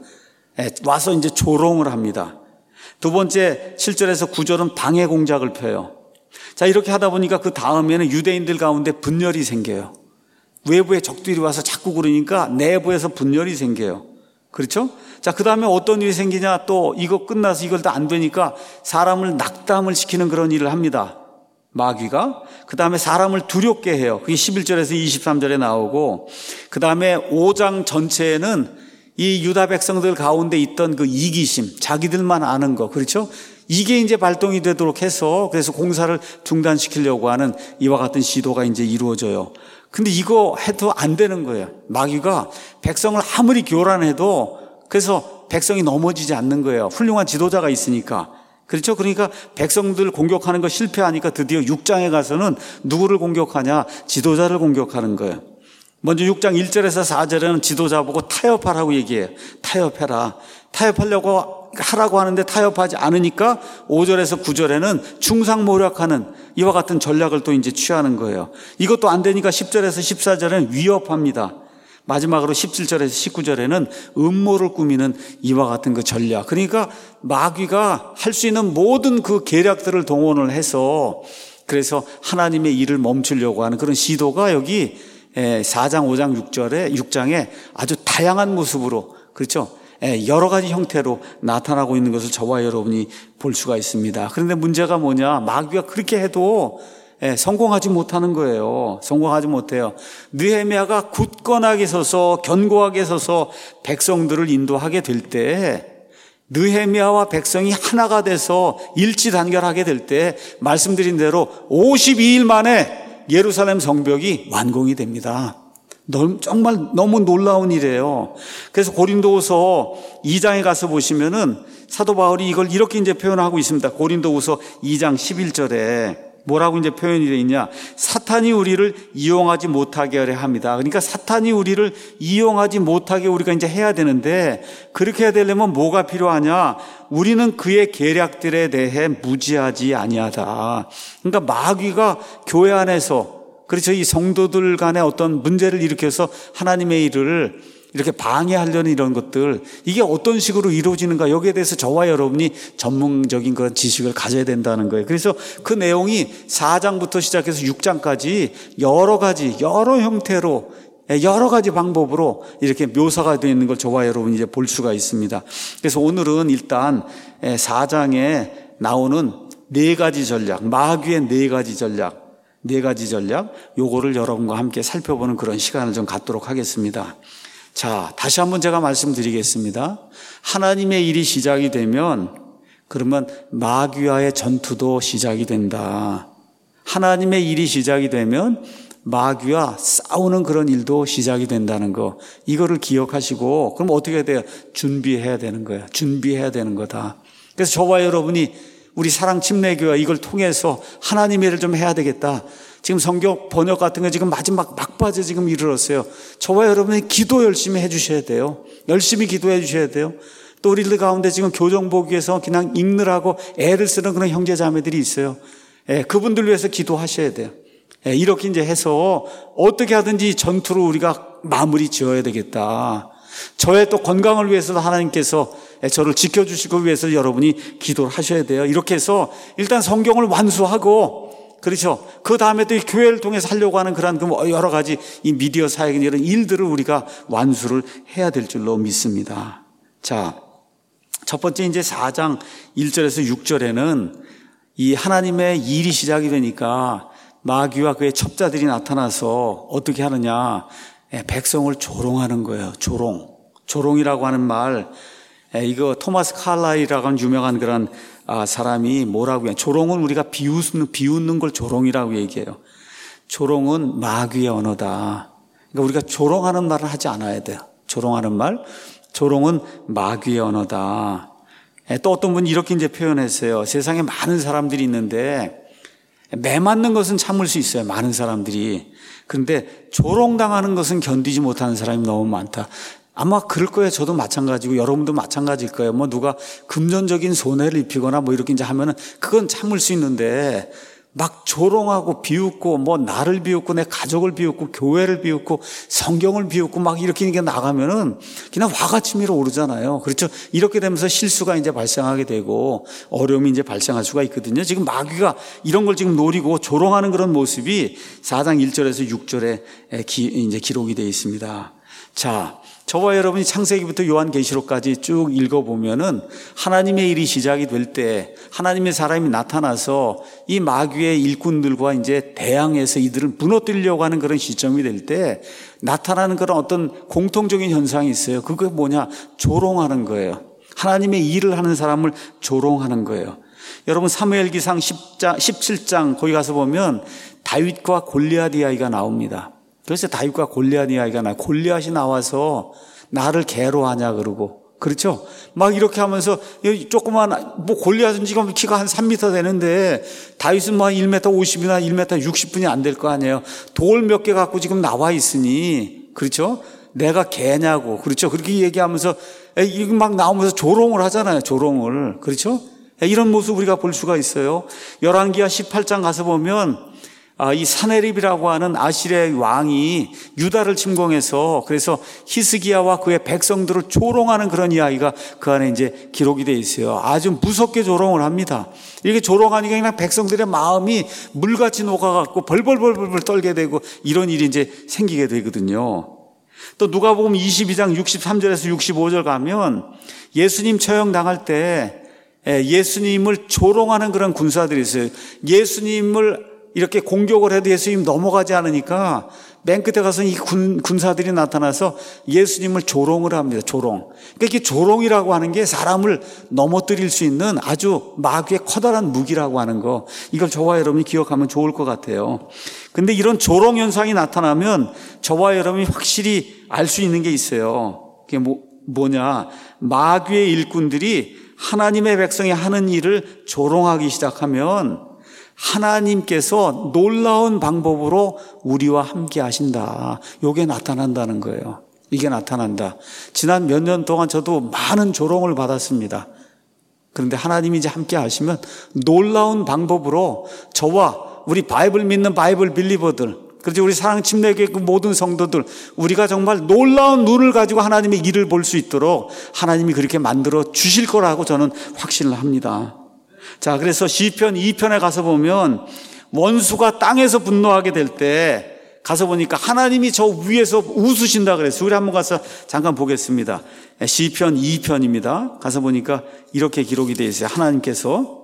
Speaker 1: 와서 이제 조롱을 합니다. 두 번째 칠 절에서 구 절은 방해 공작을 펴요. 자, 이렇게 하다 보니까 그 다음에는 유대인들 가운데 분열이 생겨요. 외부의 적들이 와서 자꾸 그러니까 내부에서 분열이 생겨요. 그렇죠? 자, 그 다음에 어떤 일이 생기냐, 또 이거 끝나서 이걸 다 안 되니까 사람을 낙담을 시키는 그런 일을 합니다. 마귀가. 그 다음에 사람을 두렵게 해요. 그게 십일 절에서 이십삼 절에 나오고, 그 다음에 오 장 전체에는 이 유다 백성들 가운데 있던 그 이기심, 자기들만 아는 거, 그렇죠? 이게 이제 발동이 되도록 해서, 그래서 공사를 중단시키려고 하는 이와 같은 시도가 이제 이루어져요. 근데 이거 해도 안 되는 거예요. 마귀가 백성을 아무리 교란해도 그래서 백성이 넘어지지 않는 거예요. 훌륭한 지도자가 있으니까. 그렇죠? 그러니까 백성들 공격하는 거 실패하니까 드디어 육 장에 가서는 누구를 공격하냐? 지도자를 공격하는 거예요. 먼저 육 장 일 절에서 사 절에는 지도자 보고 타협하라고 얘기해요. 타협해라. 타협하려고 하라고 하는데 타협하지 않으니까 오 절에서 구 절에는 충상모략하는 이와 같은 전략을 또 이제 취하는 거예요. 이것도 안 되니까 십 절에서 십사 절에는 위협합니다. 마지막으로 십칠 절에서 십구 절에는 음모를 꾸미는 이와 같은 그 전략. 그러니까 마귀가 할 수 있는 모든 그 계략들을 동원을 해서 그래서 하나님의 일을 멈추려고 하는 그런 시도가 여기 사 장, 오 장, 육 절에, 육 장에 아주 다양한 모습으로, 그렇죠? 여러 가지 형태로 나타나고 있는 것을 저와 여러분이 볼 수가 있습니다. 그런데 문제가 뭐냐? 마귀가 그렇게 해도 예, 성공하지 못하는 거예요. 성공하지 못해요. 느헤미야가 굳건하게 서서 견고하게 서서 백성들을 인도하게 될 때, 느헤미야와 백성이 하나가 돼서 일치단결하게 될 때 말씀드린 대로 오십이 일 만에 예루살렘 성벽이 완공이 됩니다. 정말 너무 놀라운 일이에요. 그래서 고린도후서 이 장에 가서 보시면은 사도 바울이 이걸 이렇게 이제 표현하고 있습니다. 고린도후서 이 장 십일 절에 뭐라고 이제 표현이 되어 있냐? 사탄이 우리를 이용하지 못하게 하려 합니다. 그러니까 사탄이 우리를 이용하지 못하게 우리가 이제 해야 되는데, 그렇게 해야 되려면 뭐가 필요하냐? 우리는 그의 계략들에 대해 무지하지 아니하다. 그러니까 마귀가 교회 안에서, 그렇죠, 이 성도들 간에 어떤 문제를 일으켜서 하나님의 일을 이렇게 방해하려는 이런 것들, 이게 어떤 식으로 이루어지는가, 여기에 대해서 저와 여러분이 전문적인 그런 지식을 가져야 된다는 거예요. 그래서 그 내용이 사 장부터 시작해서 육 장까지 여러 가지 여러 형태로 여러 가지 방법으로 이렇게 묘사가 되어 있는 걸 저와 여러분이 이제 볼 수가 있습니다. 그래서 오늘은 일단 사 장에 나오는 네 가지 전략, 마귀의 네 가지 전략, 네 가지 전략, 요거를 여러분과 함께 살펴보는 그런 시간을 좀 갖도록 하겠습니다. 자, 다시 한번 제가 말씀드리겠습니다. 하나님의 일이 시작이 되면 그러면 마귀와의 전투도 시작이 된다. 하나님의 일이 시작이 되면 마귀와 싸우는 그런 일도 시작이 된다는 거, 이거를 기억하시고, 그럼 어떻게 해야 돼요? 준비해야 되는 거예요. 준비해야 되는 거다. 그래서 저와 여러분이 우리 사랑 침례교회 이걸 통해서 하나님의 일을 좀 해야 되겠다. 지금 성경 번역 같은 거 지금 마지막 막바지에 지금 이르렀어요. 저와 여러분이 기도 열심히 해 주셔야 돼요. 열심히 기도해 주셔야 돼요. 또 우리들 가운데 지금 교정 보기 위해서 그냥 읽느라고 애를 쓰는 그런 형제 자매들이 있어요. 예, 그분들 위해서 기도하셔야 돼요. 예, 이렇게 이제 해서 어떻게 하든지 전투로 우리가 마무리 지어야 되겠다. 저의 또 건강을 위해서도 하나님께서 저를 지켜주시고 위해서 여러분이 기도를 하셔야 돼요. 이렇게 해서 일단 성경을 완수하고, 그렇죠, 그 다음에 또 이 교회를 통해서 하려고 하는 그런 여러 가지 이 미디어 사역인 이런 일들을 우리가 완수를 해야 될 줄로 믿습니다. 자, 첫 번째 이제 사 장 일 절에서 육 절에는 이 하나님의 일이 시작이 되니까 마귀와 그의 첩자들이 나타나서 어떻게 하느냐, 백성을 조롱하는 거예요. 조롱. 조롱이라고 하는 말, 이거 토마스 칼라이라고 하는 유명한 그런 사람이 뭐라고 해요? 조롱은 우리가 비웃는, 비웃는 걸 조롱이라고 얘기해요. 조롱은 마귀의 언어다. 그러니까 우리가 조롱하는 말을 하지 않아야 돼요. 조롱하는 말. 조롱은 마귀의 언어다. 또 어떤 분이 이렇게 이제 표현했어요. 세상에 많은 사람들이 있는데 매 맞는 것은 참을 수 있어요. 많은 사람들이. 그런데 조롱당하는 것은 견디지 못하는 사람이 너무 많다. 아마 그럴 거예요. 저도 마찬가지고 여러분도 마찬가지일 거예요. 뭐 누가 금전적인 손해를 입히거나 뭐 이렇게 이제 하면은 그건 참을 수 있는데 막 조롱하고 비웃고 뭐 나를 비웃고 내 가족을 비웃고 교회를 비웃고 성경을 비웃고 막 이렇게 이렇게 나가면은 그냥 화가 치밀어 오르잖아요. 그렇죠? 이렇게 되면서 실수가 이제 발생하게 되고 어려움이 이제 발생할 수가 있거든요. 지금 마귀가 이런 걸 지금 노리고 조롱하는 그런 모습이 사 장 일 절에서 육 절에 기, 이제 기록이 되어 있습니다. 자, 저와 여러분이 창세기부터 요한계시록까지 쭉 읽어보면은 하나님의 일이 시작이 될 때 하나님의 사람이 나타나서 이 마귀의 일꾼들과 이제 대항해서 이들을 무너뜨리려고 하는 그런 시점이 될 때 나타나는 그런 어떤 공통적인 현상이 있어요. 그게 뭐냐? 조롱하는 거예요. 하나님의 일을 하는 사람을 조롱하는 거예요. 여러분 사무엘기상 십 장, 십칠 장 거기 가서 보면 다윗과 골리앗 이야기가 나옵니다. 그래서 다윗과 골리앗 이야기가 나. 골리앗이 나와서 나를 괴로워하냐 그러고, 그렇죠? 막 이렇게 하면서 조그만 뭐 골리앗은 지금 키가 한 삼 미터 되는데 다윗은 뭐 일 미터 오십이나 일 미터 육십 분이 안 될 거 아니에요. 돌 몇 개 갖고 지금 나와 있으니, 그렇죠? 내가 개냐고, 그렇죠? 그렇게 얘기하면서 이거 막 나오면서 조롱을 하잖아요. 조롱을, 그렇죠? 이런 모습 우리가 볼 수가 있어요. 열왕기하 십팔 장 가서 보면 아, 이 사네립이라고 하는 아시리아의 왕이 유다를 침공해서 그래서 히스기야와 그의 백성들을 조롱하는 그런 이야기가 그 안에 이제 기록이 되어 있어요. 아주 무섭게 조롱을 합니다. 이렇게 조롱하니까 그냥 백성들의 마음이 물같이 녹아갖고 벌벌벌벌 떨게 되고 이런 일이 이제 생기게 되거든요. 또 누가복음 이십이 장 육십삼 절에서 육십오 절 가면 예수님 처형당할 때 예수님을 조롱하는 그런 군사들이 있어요. 예수님을 이렇게 공격을 해도 예수님 넘어가지 않으니까 맨 끝에 가서 이 군, 군사들이 나타나서 예수님을 조롱을 합니다. 조롱. 그러니까 이게 조롱이라고 하는 게 사람을 넘어뜨릴 수 있는 아주 마귀의 커다란 무기라고 하는 거. 이걸 저와 여러분이 기억하면 좋을 것 같아요. 근데 이런 조롱 현상이 나타나면 저와 여러분이 확실히 알 수 있는 게 있어요. 그게 뭐, 뭐냐. 마귀의 일꾼들이 하나님의 백성이 하는 일을 조롱하기 시작하면 하나님께서 놀라운 방법으로 우리와 함께 하신다. 이게 나타난다는 거예요. 이게 나타난다. 지난 몇 년 동안 저도 많은 조롱을 받았습니다. 그런데 하나님이 이제 함께 하시면 놀라운 방법으로 저와 우리 바이블 믿는 바이블 빌리버들, 그렇지, 우리 사랑 침례교회 모든 성도들, 우리가 정말 놀라운 눈을 가지고 하나님의 일을 볼 수 있도록 하나님이 그렇게 만들어 주실 거라고 저는 확신을 합니다. 자, 그래서 시편 이 편에 가서 보면 원수가 땅에서 분노하게 될 때 가서 보니까 하나님이 저 위에서 웃으신다 그랬어요. 우리 한번 가서 잠깐 보겠습니다. 시편 이 편입니다. 가서 보니까 이렇게 기록이 되어 있어요. 하나님께서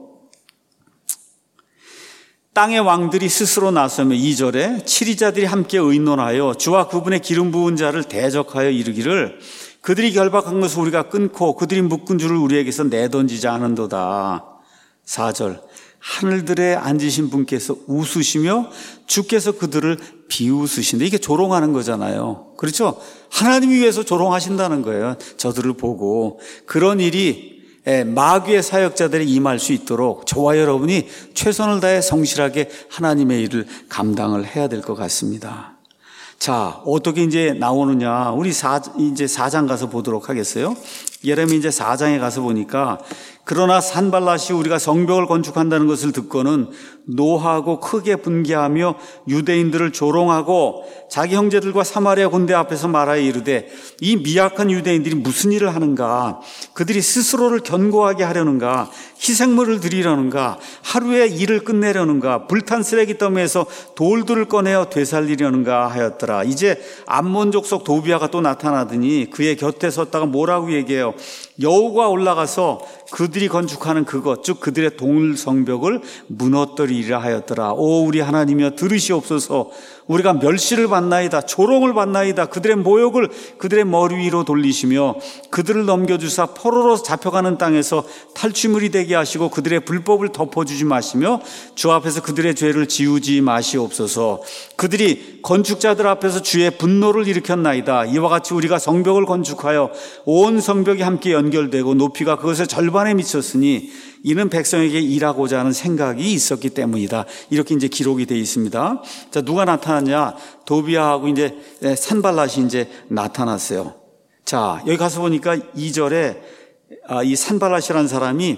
Speaker 1: 땅의 왕들이 스스로 나서며 이 절에 치리자들이 함께 의논하여 주와 그분의 기름 부은 자를 대적하여 이르기를 그들이 결박한 것을 우리가 끊고 그들이 묶은 줄을 우리에게서 내던지지 않은도다. 사 절 하늘들에 앉으신 분께서 웃으시며 주께서 그들을 비웃으신다. 이게 조롱하는 거잖아요. 그렇죠? 하나님이 위해서 조롱하신다는 거예요. 저들을 보고. 그런 일이 마귀의 사역자들이 임할 수 있도록 저와 여러분이 최선을 다해 성실하게 하나님의 일을 감당을 해야 될 것 같습니다. 자, 어떻게 이제 나오느냐. 우리 사, 이제 사 장 가서 보도록 하겠어요. 예레미야 이제 사 장에 가서 보니까 그러나 산발랏이 우리가 성벽을 건축한다는 것을 듣고는 노하고 크게 분개하며 유대인들을 조롱하고 자기 형제들과 사마리아 군대 앞에서 말하여 이르되 이 미약한 유대인들이 무슨 일을 하는가? 그들이 스스로를 견고하게 하려는가? 희생물을 드리려는가? 하루에 일을 끝내려는가? 불탄 쓰레기 더미에서 돌들을 꺼내어 되살리려는가 하였더라. 이제 암몬 족속 도비아가 또 나타나더니 그의 곁에 섰다가 뭐라고 얘기해요? 여호가 올라가서 그들이 건축하는 그것, 즉 그들의 동을 성벽을 무너뜨리리라 하였더라. 오 우리 하나님이여 들으시옵소서. 우리가 멸시를 받나이다, 조롱을 받나이다. 그들의 모욕을 그들의 머리 위로 돌리시며 그들을 넘겨주사 포로로 잡혀가는 땅에서 탈취물이 되게 하시고 그들의 불법을 덮어주지 마시며 주 앞에서 그들의 죄를 지우지 마시옵소서. 그들이 건축자들 앞에서 주의 분노를 일으켰나이다. 이와 같이 우리가 성벽을 건축하여 온 성벽이 함께 연결되고 높이가 그것의 절반에 미쳤으니 이는 백성에게 일하고자 하는 생각이 있었기 때문이다. 이렇게 이제 기록이 되어 있습니다. 자, 누가 나타났냐? 도비아하고 이제 산발랏이 이제 나타났어요. 자, 여기 가서 보니까 이 절에 이 산발랏이라는 사람이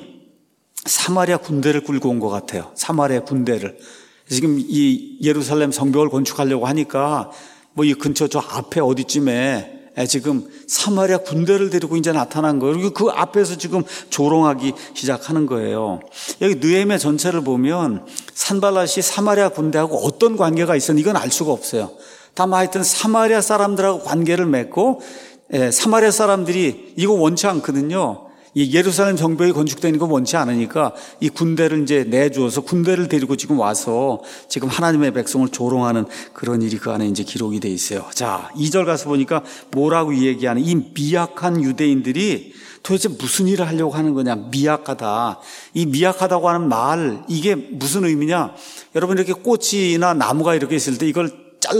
Speaker 1: 사마리아 군대를 끌고 온 것 같아요. 사마리아 군대를. 지금 이 예루살렘 성벽을 건축하려고 하니까 뭐 이 근처 저 앞에 어디쯤에 지금 사마리아 군대를 데리고 이제 나타난 거예요. 그리고 그 앞에서 지금 조롱하기 시작하는 거예요. 여기 느헤미야 전체를 보면 산발랏이 사마리아 군대하고 어떤 관계가 있었는지 이건 알 수가 없어요. 다만 하여튼 사마리아 사람들하고 관계를 맺고 예, 사마리아 사람들이 이거 원치 않거든요. 이 예루살렘 성벽이 건축되는 거 원치 않으니까 이 군대를 이제 내주어서 군대를 데리고 지금 와서 지금 하나님의 백성을 조롱하는 그런 일이 그 안에 이제 기록이 돼 있어요. 자, 이 절 가서 보니까 뭐라고 이 얘기하는 이 미약한 유대인들이 도대체 무슨 일을 하려고 하는 거냐? 미약하다. 이 미약하다고 하는 말, 이게 무슨 의미냐? 여러분 이렇게 꽃이나 나무가 이렇게 있을 때 이걸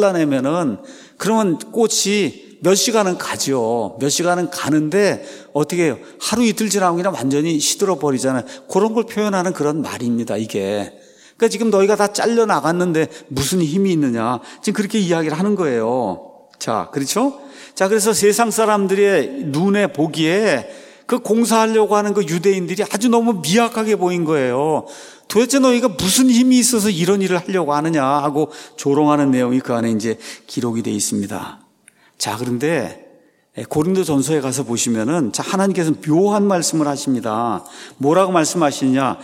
Speaker 1: 잘라내면은 그러면 꽃이 몇 시간은 가죠. 몇 시간은 가는데 어떻게 해요? 하루 이틀 지나면 그냥 완전히 시들어 버리잖아요. 그런 걸 표현하는 그런 말입니다, 이게. 그러니까 지금 너희가 다 잘려 나갔는데 무슨 힘이 있느냐. 지금 그렇게 이야기를 하는 거예요. 자, 그렇죠? 자, 그래서 세상 사람들의 눈에 보기에 그 공사하려고 하는 그 유대인들이 아주 너무 미약하게 보인 거예요. 도대체 너희가 무슨 힘이 있어서 이런 일을 하려고 하느냐 하고 조롱하는 내용이 그 안에 이제 기록이 되어 있습니다. 자, 그런데 고린도전서에 가서 보시면은 자, 하나님께서 묘한 말씀을 하십니다. 뭐라고 말씀하시느냐?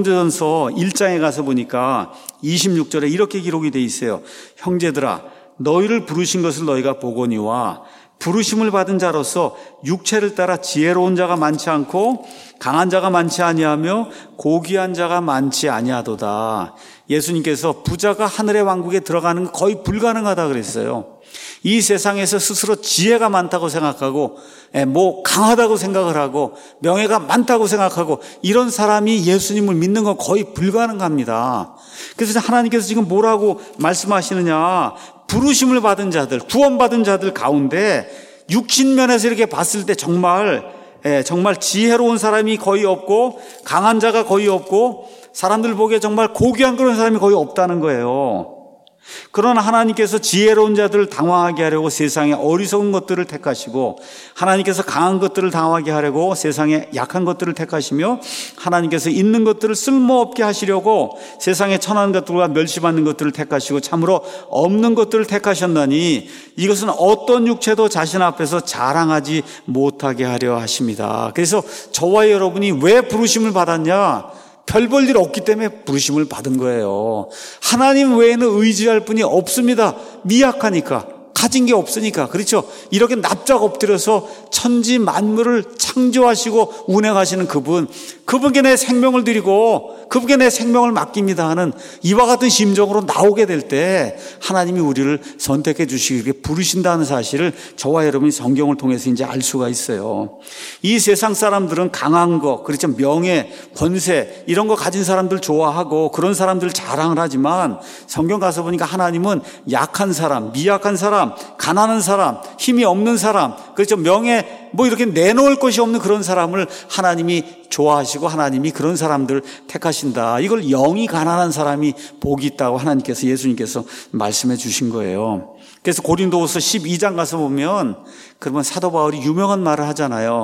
Speaker 1: 고린도전서 일 장에 가서 보니까 이십육 절에 이렇게 기록이 되어 있어요. 형제들아, 너희를 부르신 것을 너희가 보거니와 부르심을 받은 자로서 육체를 따라 지혜로운 자가 많지 않고 강한 자가 많지 아니하며 고귀한 자가 많지 아니하도다. 예수님께서 부자가 하늘의 왕국에 들어가는 건 거의 불가능하다 그랬어요. 이 세상에서 스스로 지혜가 많다고 생각하고 뭐 강하다고 생각을 하고 명예가 많다고 생각하고 이런 사람이 예수님을 믿는 건 거의 불가능합니다. 그래서 하나님께서 지금 뭐라고 말씀하시느냐? 부르심을 받은 자들, 구원받은 자들 가운데 육신면에서 이렇게 봤을 때 정말 정말 지혜로운 사람이 거의 없고 강한 자가 거의 없고 사람들 보기에 정말 고귀한 그런 사람이 거의 없다는 거예요. 그러나 하나님께서 지혜로운 자들을 당황하게 하려고 세상의 어리석은 것들을 택하시고 하나님께서 강한 것들을 당황하게 하려고 세상의 약한 것들을 택하시며 하나님께서 있는 것들을 쓸모없게 하시려고 세상의 천한 것들과 멸시받는 것들을 택하시고 참으로 없는 것들을 택하셨나니 이것은 어떤 육체도 자신 앞에서 자랑하지 못하게 하려 하십니다. 그래서 저와 여러분이 왜 부르심을 받았냐? 별 볼 일 없기 때문에 부르심을 받은 거예요. 하나님 외에는 의지할 분이 없습니다. 미약하니까, 가진 게 없으니까. 그렇죠? 이렇게 납작 엎드려서 천지 만물을 창조하시고 운행하시는 그분, 그분께 내 생명을 드리고 그분께 내 생명을 맡깁니다 하는 이와 같은 심정으로 나오게 될 때 하나님이 우리를 선택해 주시기에 부르신다는 사실을 저와 여러분이 성경을 통해서 이제 알 수가 있어요. 이 세상 사람들은 강한 거, 그렇죠? 명예, 권세 이런 거 가진 사람들 좋아하고 그런 사람들 자랑을 하지만 성경 가서 보니까 하나님은 약한 사람, 미약한 사람, 가난한 사람, 힘이 없는 사람, 그렇죠? 명예 뭐 이렇게 내놓을 것이 없는 그런 사람을 하나님이 좋아하시고 하나님이 그런 사람들을 택하신다. 이걸 영이 가난한 사람이 복이 있다고 하나님께서 예수님께서 말씀해 주신 거예요. 그래서 고린도후서 십이 장 가서 보면 그러면 사도 바울이 유명한 말을 하잖아요.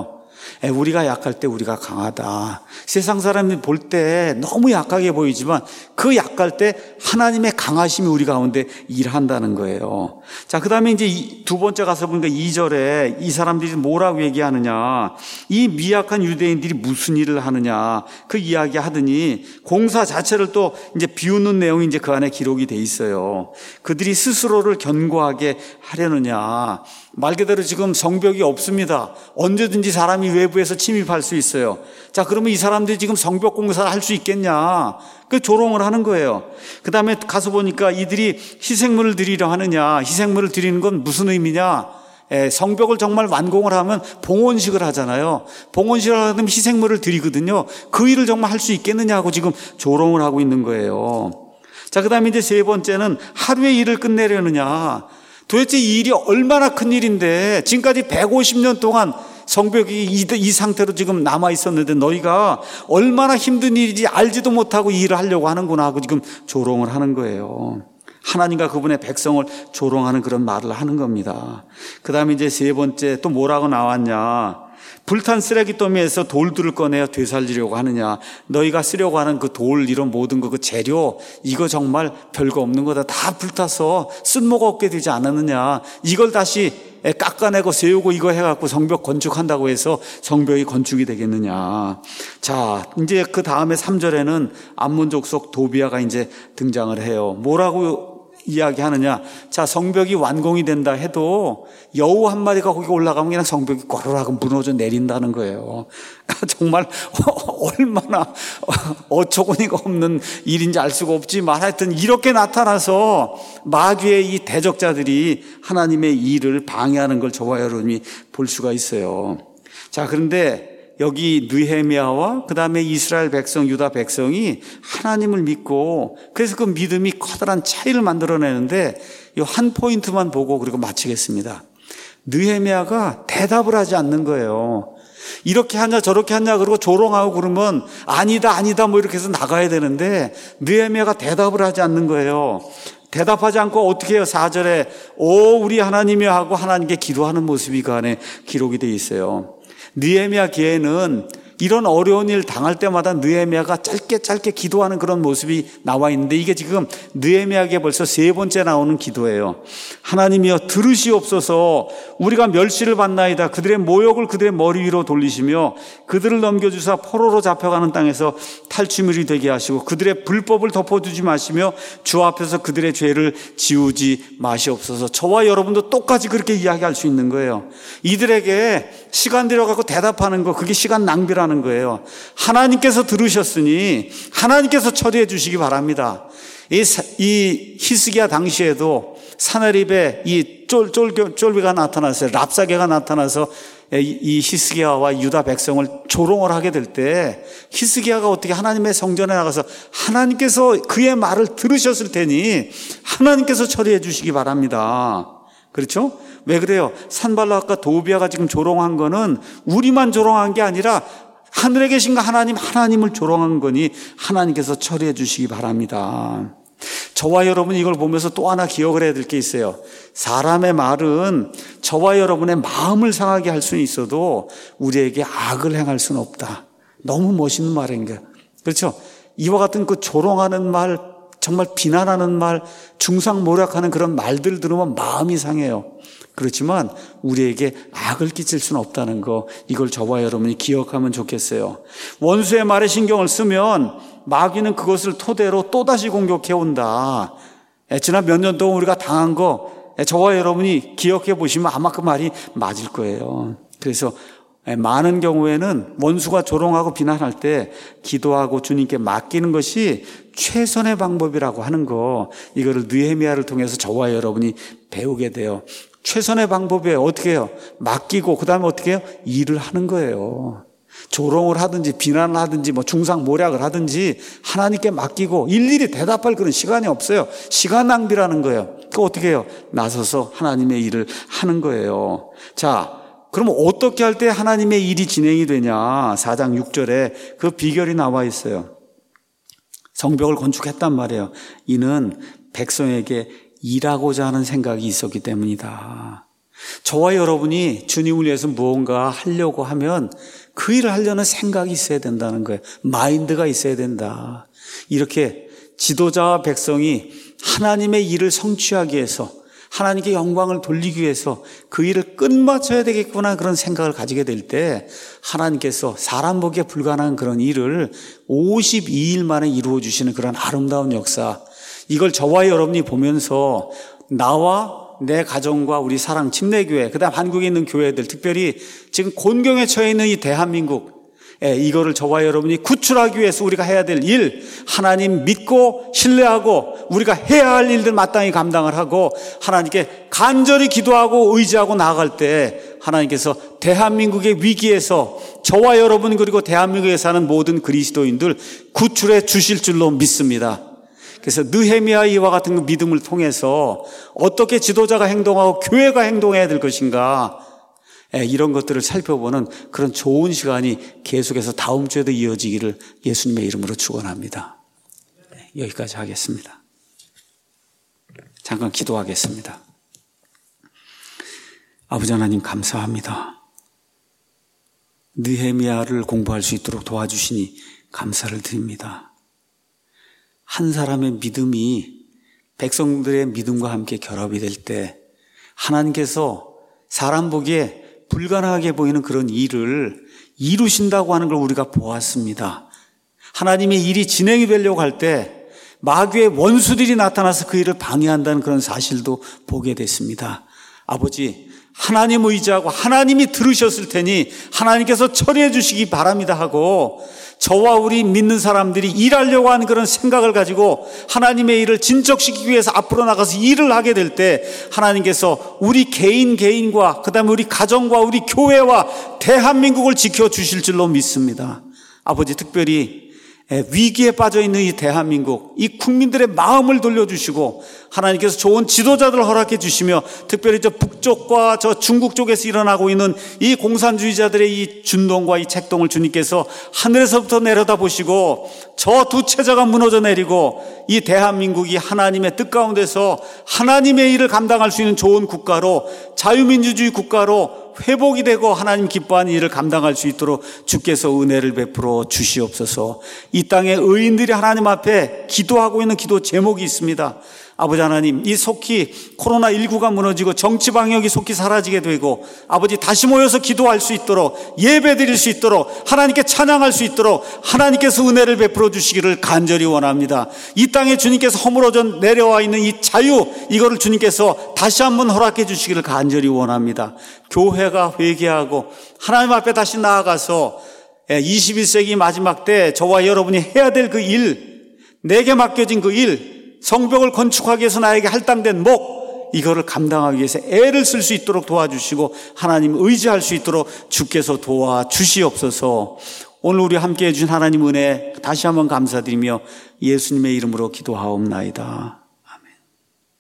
Speaker 1: 에, 우리가 약할 때 우리가 강하다. 세상 사람이 볼 때 너무 약하게 보이지만 그 약할 때 하나님의 강하심이 우리 가운데 일한다는 거예요. 자, 그 다음에 이제 두 번째 가서 보니까 이 절에 이 사람들이 뭐라고 얘기하느냐. 이 미약한 유대인들이 무슨 일을 하느냐. 그 이야기 하더니 공사 자체를 또 이제 비웃는 내용이 이제 그 안에 기록이 돼 있어요. 그들이 스스로를 견고하게 하려느냐. 말 그대로 지금 성벽이 없습니다. 언제든지 사람이 외부에서 침입할 수 있어요. 자, 그러면 이 사람들이 지금 성벽 공사를 할 수 있겠냐? 그 조롱을 하는 거예요. 그 다음에 가서 보니까 이들이 희생물을 드리려 하느냐? 희생물을 드리는 건 무슨 의미냐? 에, 성벽을 정말 완공을 하면 봉헌식을 하잖아요. 봉헌식을 하면 희생물을 드리거든요. 그 일을 정말 할 수 있겠느냐고 지금 조롱을 하고 있는 거예요. 자, 그 다음에 이제 세 번째는 하루의 일을 끝내려느냐? 도대체 이 일이 얼마나 큰 일인데 지금까지 백오십 년 동안 성벽이 이, 이 상태로 지금 남아 있었는데 너희가 얼마나 힘든 일인지 알지도 못하고 이 일을 하려고 하는구나 하고 지금 조롱을 하는 거예요. 하나님과 그분의 백성을 조롱하는 그런 말을 하는 겁니다. 그 다음에 이제 세 번째 또 뭐라고 나왔냐. 불탄 쓰레기더미에서 돌들을 꺼내어 되살리려고 하느냐. 너희가 쓰려고 하는 그 돌 이런 모든 거 그 재료 이거 정말 별거 없는 거다. 다 불타서 쓸모가 없게 되지 않았느냐. 이걸 다시 깎아내고 세우고 이거 해갖고 성벽 건축한다고 해서 성벽이 건축이 되겠느냐. 자, 이제 그 다음에 삼 절에는 암몬 족속 도비아가 이제 등장을 해요. 뭐라고 이야기하느냐. 자, 성벽이 완공이 된다 해도 여우 한 마리가 거기 올라가면 그냥 성벽이 꼬르르 무너져 내린다는 거예요. 정말 얼마나 어처구니가 없는 일인지 알 수가 없지만 하여튼 이렇게 나타나서 마귀의 이 대적자들이 하나님의 일을 방해하는 걸 저와 여러분이 볼 수가 있어요. 자, 그런데 여기 느헤미야와 그 다음에 이스라엘 백성, 유다 백성이 하나님을 믿고 그래서 그 믿음이 커다란 차이를 만들어내는데 이 한 포인트만 보고 그리고 마치겠습니다. 느헤미야가 대답을 하지 않는 거예요. 이렇게 하냐 저렇게 하냐 그러고 조롱하고 그러면 아니다 아니다 뭐 이렇게 해서 나가야 되는데 느헤미야가 대답을 하지 않는 거예요. 대답하지 않고 어떻게 해요? 사 절에 오 우리 하나님이 하고 하나님께 기도하는 모습이 그 안에 기록이 되어 있어요. 느헤미야 기에는 이런 어려운 일 당할 때마다 느헤미야가 짧게 짧게 기도하는 그런 모습이 나와 있는데 이게 지금 느헤미야에게 벌써 세 번째 나오는 기도예요. 하나님이여 들으시옵소서. 우리가 멸시를 받나이다. 그들의 모욕을 그들의 머리 위로 돌리시며 그들을 넘겨주사 포로로 잡혀가는 땅에서 탈취물이 되게 하시고 그들의 불법을 덮어두지 마시며 주 앞에서 그들의 죄를 지우지 마시옵소서. 저와 여러분도 똑같이 그렇게 이야기할 수 있는 거예요. 이들에게 시간 들여갖고 대답하는 거 그게 시간 낭비라는 거예요. 하나님께서 들으셨으니 하나님께서 처리해 주시기 바랍니다. 이, 이 히스기야 당시에도 사내립에 이 쫄, 쫄, 쫄비가 나타났어요. 랍사게가 나타나서 이 히스기야와 유다 백성을 조롱을 하게 될 때 히스기야가 어떻게 하나님의 성전에 나가서 하나님께서 그의 말을 들으셨을 테니 하나님께서 처리해 주시기 바랍니다. 그렇죠? 왜 그래요? 산발락과 도비아가 지금 조롱한 거는 우리만 조롱한 게 아니라 하늘에 계신 그 하나님, 하나님을 조롱한 거니 하나님께서 처리해 주시기 바랍니다. 저와 여러분이 이걸 보면서 또 하나 기억을 해야 될 게 있어요. 사람의 말은 저와 여러분의 마음을 상하게 할 수는 있어도 우리에게 악을 행할 수는 없다. 너무 멋있는 말인 거예요. 그렇죠? 이와 같은 그 조롱하는 말, 정말 비난하는 말, 중상모략하는 그런 말들 들으면 마음이 상해요. 그렇지만 우리에게 악을 끼칠 수는 없다는 거, 이걸 저와 여러분이 기억하면 좋겠어요. 원수의 말에 신경을 쓰면 마귀는 그것을 토대로 또다시 공격해온다. 지난 몇 년 동안 우리가 당한 거 저와 여러분이 기억해 보시면 아마 그 말이 맞을 거예요. 그래서 많은 경우에는 원수가 조롱하고 비난할 때 기도하고 주님께 맡기는 것이 최선의 방법이라고 하는 거, 이거를 느헤미야를 통해서 저와 여러분이 배우게 돼요. 최선의 방법이 어떻게 해요? 맡기고 그 다음에 어떻게 해요? 일을 하는 거예요. 조롱을 하든지 비난을 하든지 뭐 중상모략을 하든지 하나님께 맡기고 일일이 대답할 그런 시간이 없어요. 시간 낭비라는 거예요. 그거 어떻게 해요? 나서서 하나님의 일을 하는 거예요. 자, 그럼 어떻게 할 때 하나님의 일이 진행이 되냐? 사 장 육 절에 그 비결이 나와 있어요. 성벽을 건축했단 말이에요. 이는 백성에게 일하고자 하는 생각이 있었기 때문이다. 저와 여러분이 주님을 위해서 무언가 하려고 하면 그 일을 하려는 생각이 있어야 된다는 거예요. 마인드가 있어야 된다. 이렇게 지도자와 백성이 하나님의 일을 성취하기 위해서, 하나님께 영광을 돌리기 위해서 그 일을 끝마쳐야 되겠구나, 그런 생각을 가지게 될 때 하나님께서 사람 보기에 불가능한 그런 일을 오십이 일 만에 이루어 주시는 그런 아름다운 역사, 이걸 저와 여러분이 보면서 나와 내 가정과 우리 사랑 침례교회, 그 다음 한국에 있는 교회들, 특별히 지금 곤경에 처해 있는 이 대한민국, 예, 이거를 저와 여러분이 구출하기 위해서 우리가 해야 될 일, 하나님 믿고 신뢰하고 우리가 해야 할 일들 마땅히 감당을 하고 하나님께 간절히 기도하고 의지하고 나아갈 때 하나님께서 대한민국의 위기에서 저와 여러분 그리고 대한민국에 사는 모든 그리스도인들 구출해 주실 줄로 믿습니다. 그래서 느헤미야 이와 같은 믿음을 통해서 어떻게 지도자가 행동하고 교회가 행동해야 될 것인가, 이런 것들을 살펴보는 그런 좋은 시간이 계속해서 다음 주에도 이어지기를 예수님의 이름으로 축원합니다. 여기까지 하겠습니다. 잠깐 기도하겠습니다. 아버지 하나님 감사합니다. 느헤미야를 공부할 수 있도록 도와주시니 감사를 드립니다. 한 사람의 믿음이 백성들의 믿음과 함께 결합이 될 때 하나님께서 사람 보기에 불가능하게 보이는 그런 일을 이루신다고 하는 걸 우리가 보았습니다. 하나님의 일이 진행이 되려고 할 때 마귀의 원수들이 나타나서 그 일을 방해한다는 그런 사실도 보게 됐습니다. 아버지, 하나님 의지하고 하나님이 들으셨을 테니 하나님께서 처리해 주시기 바랍니다 하고, 저와 우리 믿는 사람들이 일하려고 하는 그런 생각을 가지고 하나님의 일을 진척시키기 위해서 앞으로 나가서 일을 하게 될 때 하나님께서 우리 개인 개인과 그 다음에 우리 가정과 우리 교회와 대한민국을 지켜주실 줄로 믿습니다. 아버지, 특별히 위기에 빠져있는 이 대한민국, 이 국민들의 마음을 돌려주시고 하나님께서 좋은 지도자들을 허락해 주시며, 특별히 저 북쪽과 저 중국 쪽에서 일어나고 있는 이 공산주의자들의 이 준동과 이 책동을 주님께서 하늘에서부터 내려다보시고 저 두 체제가 무너져 내리고 이 대한민국이 하나님의 뜻 가운데서 하나님의 일을 감당할 수 있는 좋은 국가로, 자유민주주의 국가로 회복이 되고 하나님 기뻐하는 일을 감당할 수 있도록 주께서 은혜를 베풀어 주시옵소서. 이 땅의 의인들이 하나님 앞에 기도하고 있는 기도 제목이 있습니다. 아버지 하나님, 이 속히 코로나십구가 무너지고 정치 방역이 속히 사라지게 되고 아버지 다시 모여서 기도할 수 있도록, 예배 드릴 수 있도록, 하나님께 찬양할 수 있도록 하나님께서 은혜를 베풀어 주시기를 간절히 원합니다. 이 땅에 주님께서 허물어져 내려와 있는 이 자유, 이거를 주님께서 다시 한번 허락해 주시기를 간절히 원합니다. 교회가 회개하고 하나님 앞에 다시 나아가서 이십일 세기 마지막 때 저와 여러분이 해야 될 그 일, 내게 맡겨진 그 일, 성벽을 건축하기 위해서 나에게 할당된 목, 이거를 감당하기 위해서 애를 쓸 수 있도록 도와주시고 하나님 의지할 수 있도록 주께서 도와주시옵소서. 오늘 우리 함께해 주신 하나님 은혜 다시 한번 감사드리며 예수님의 이름으로 기도하옵나이다.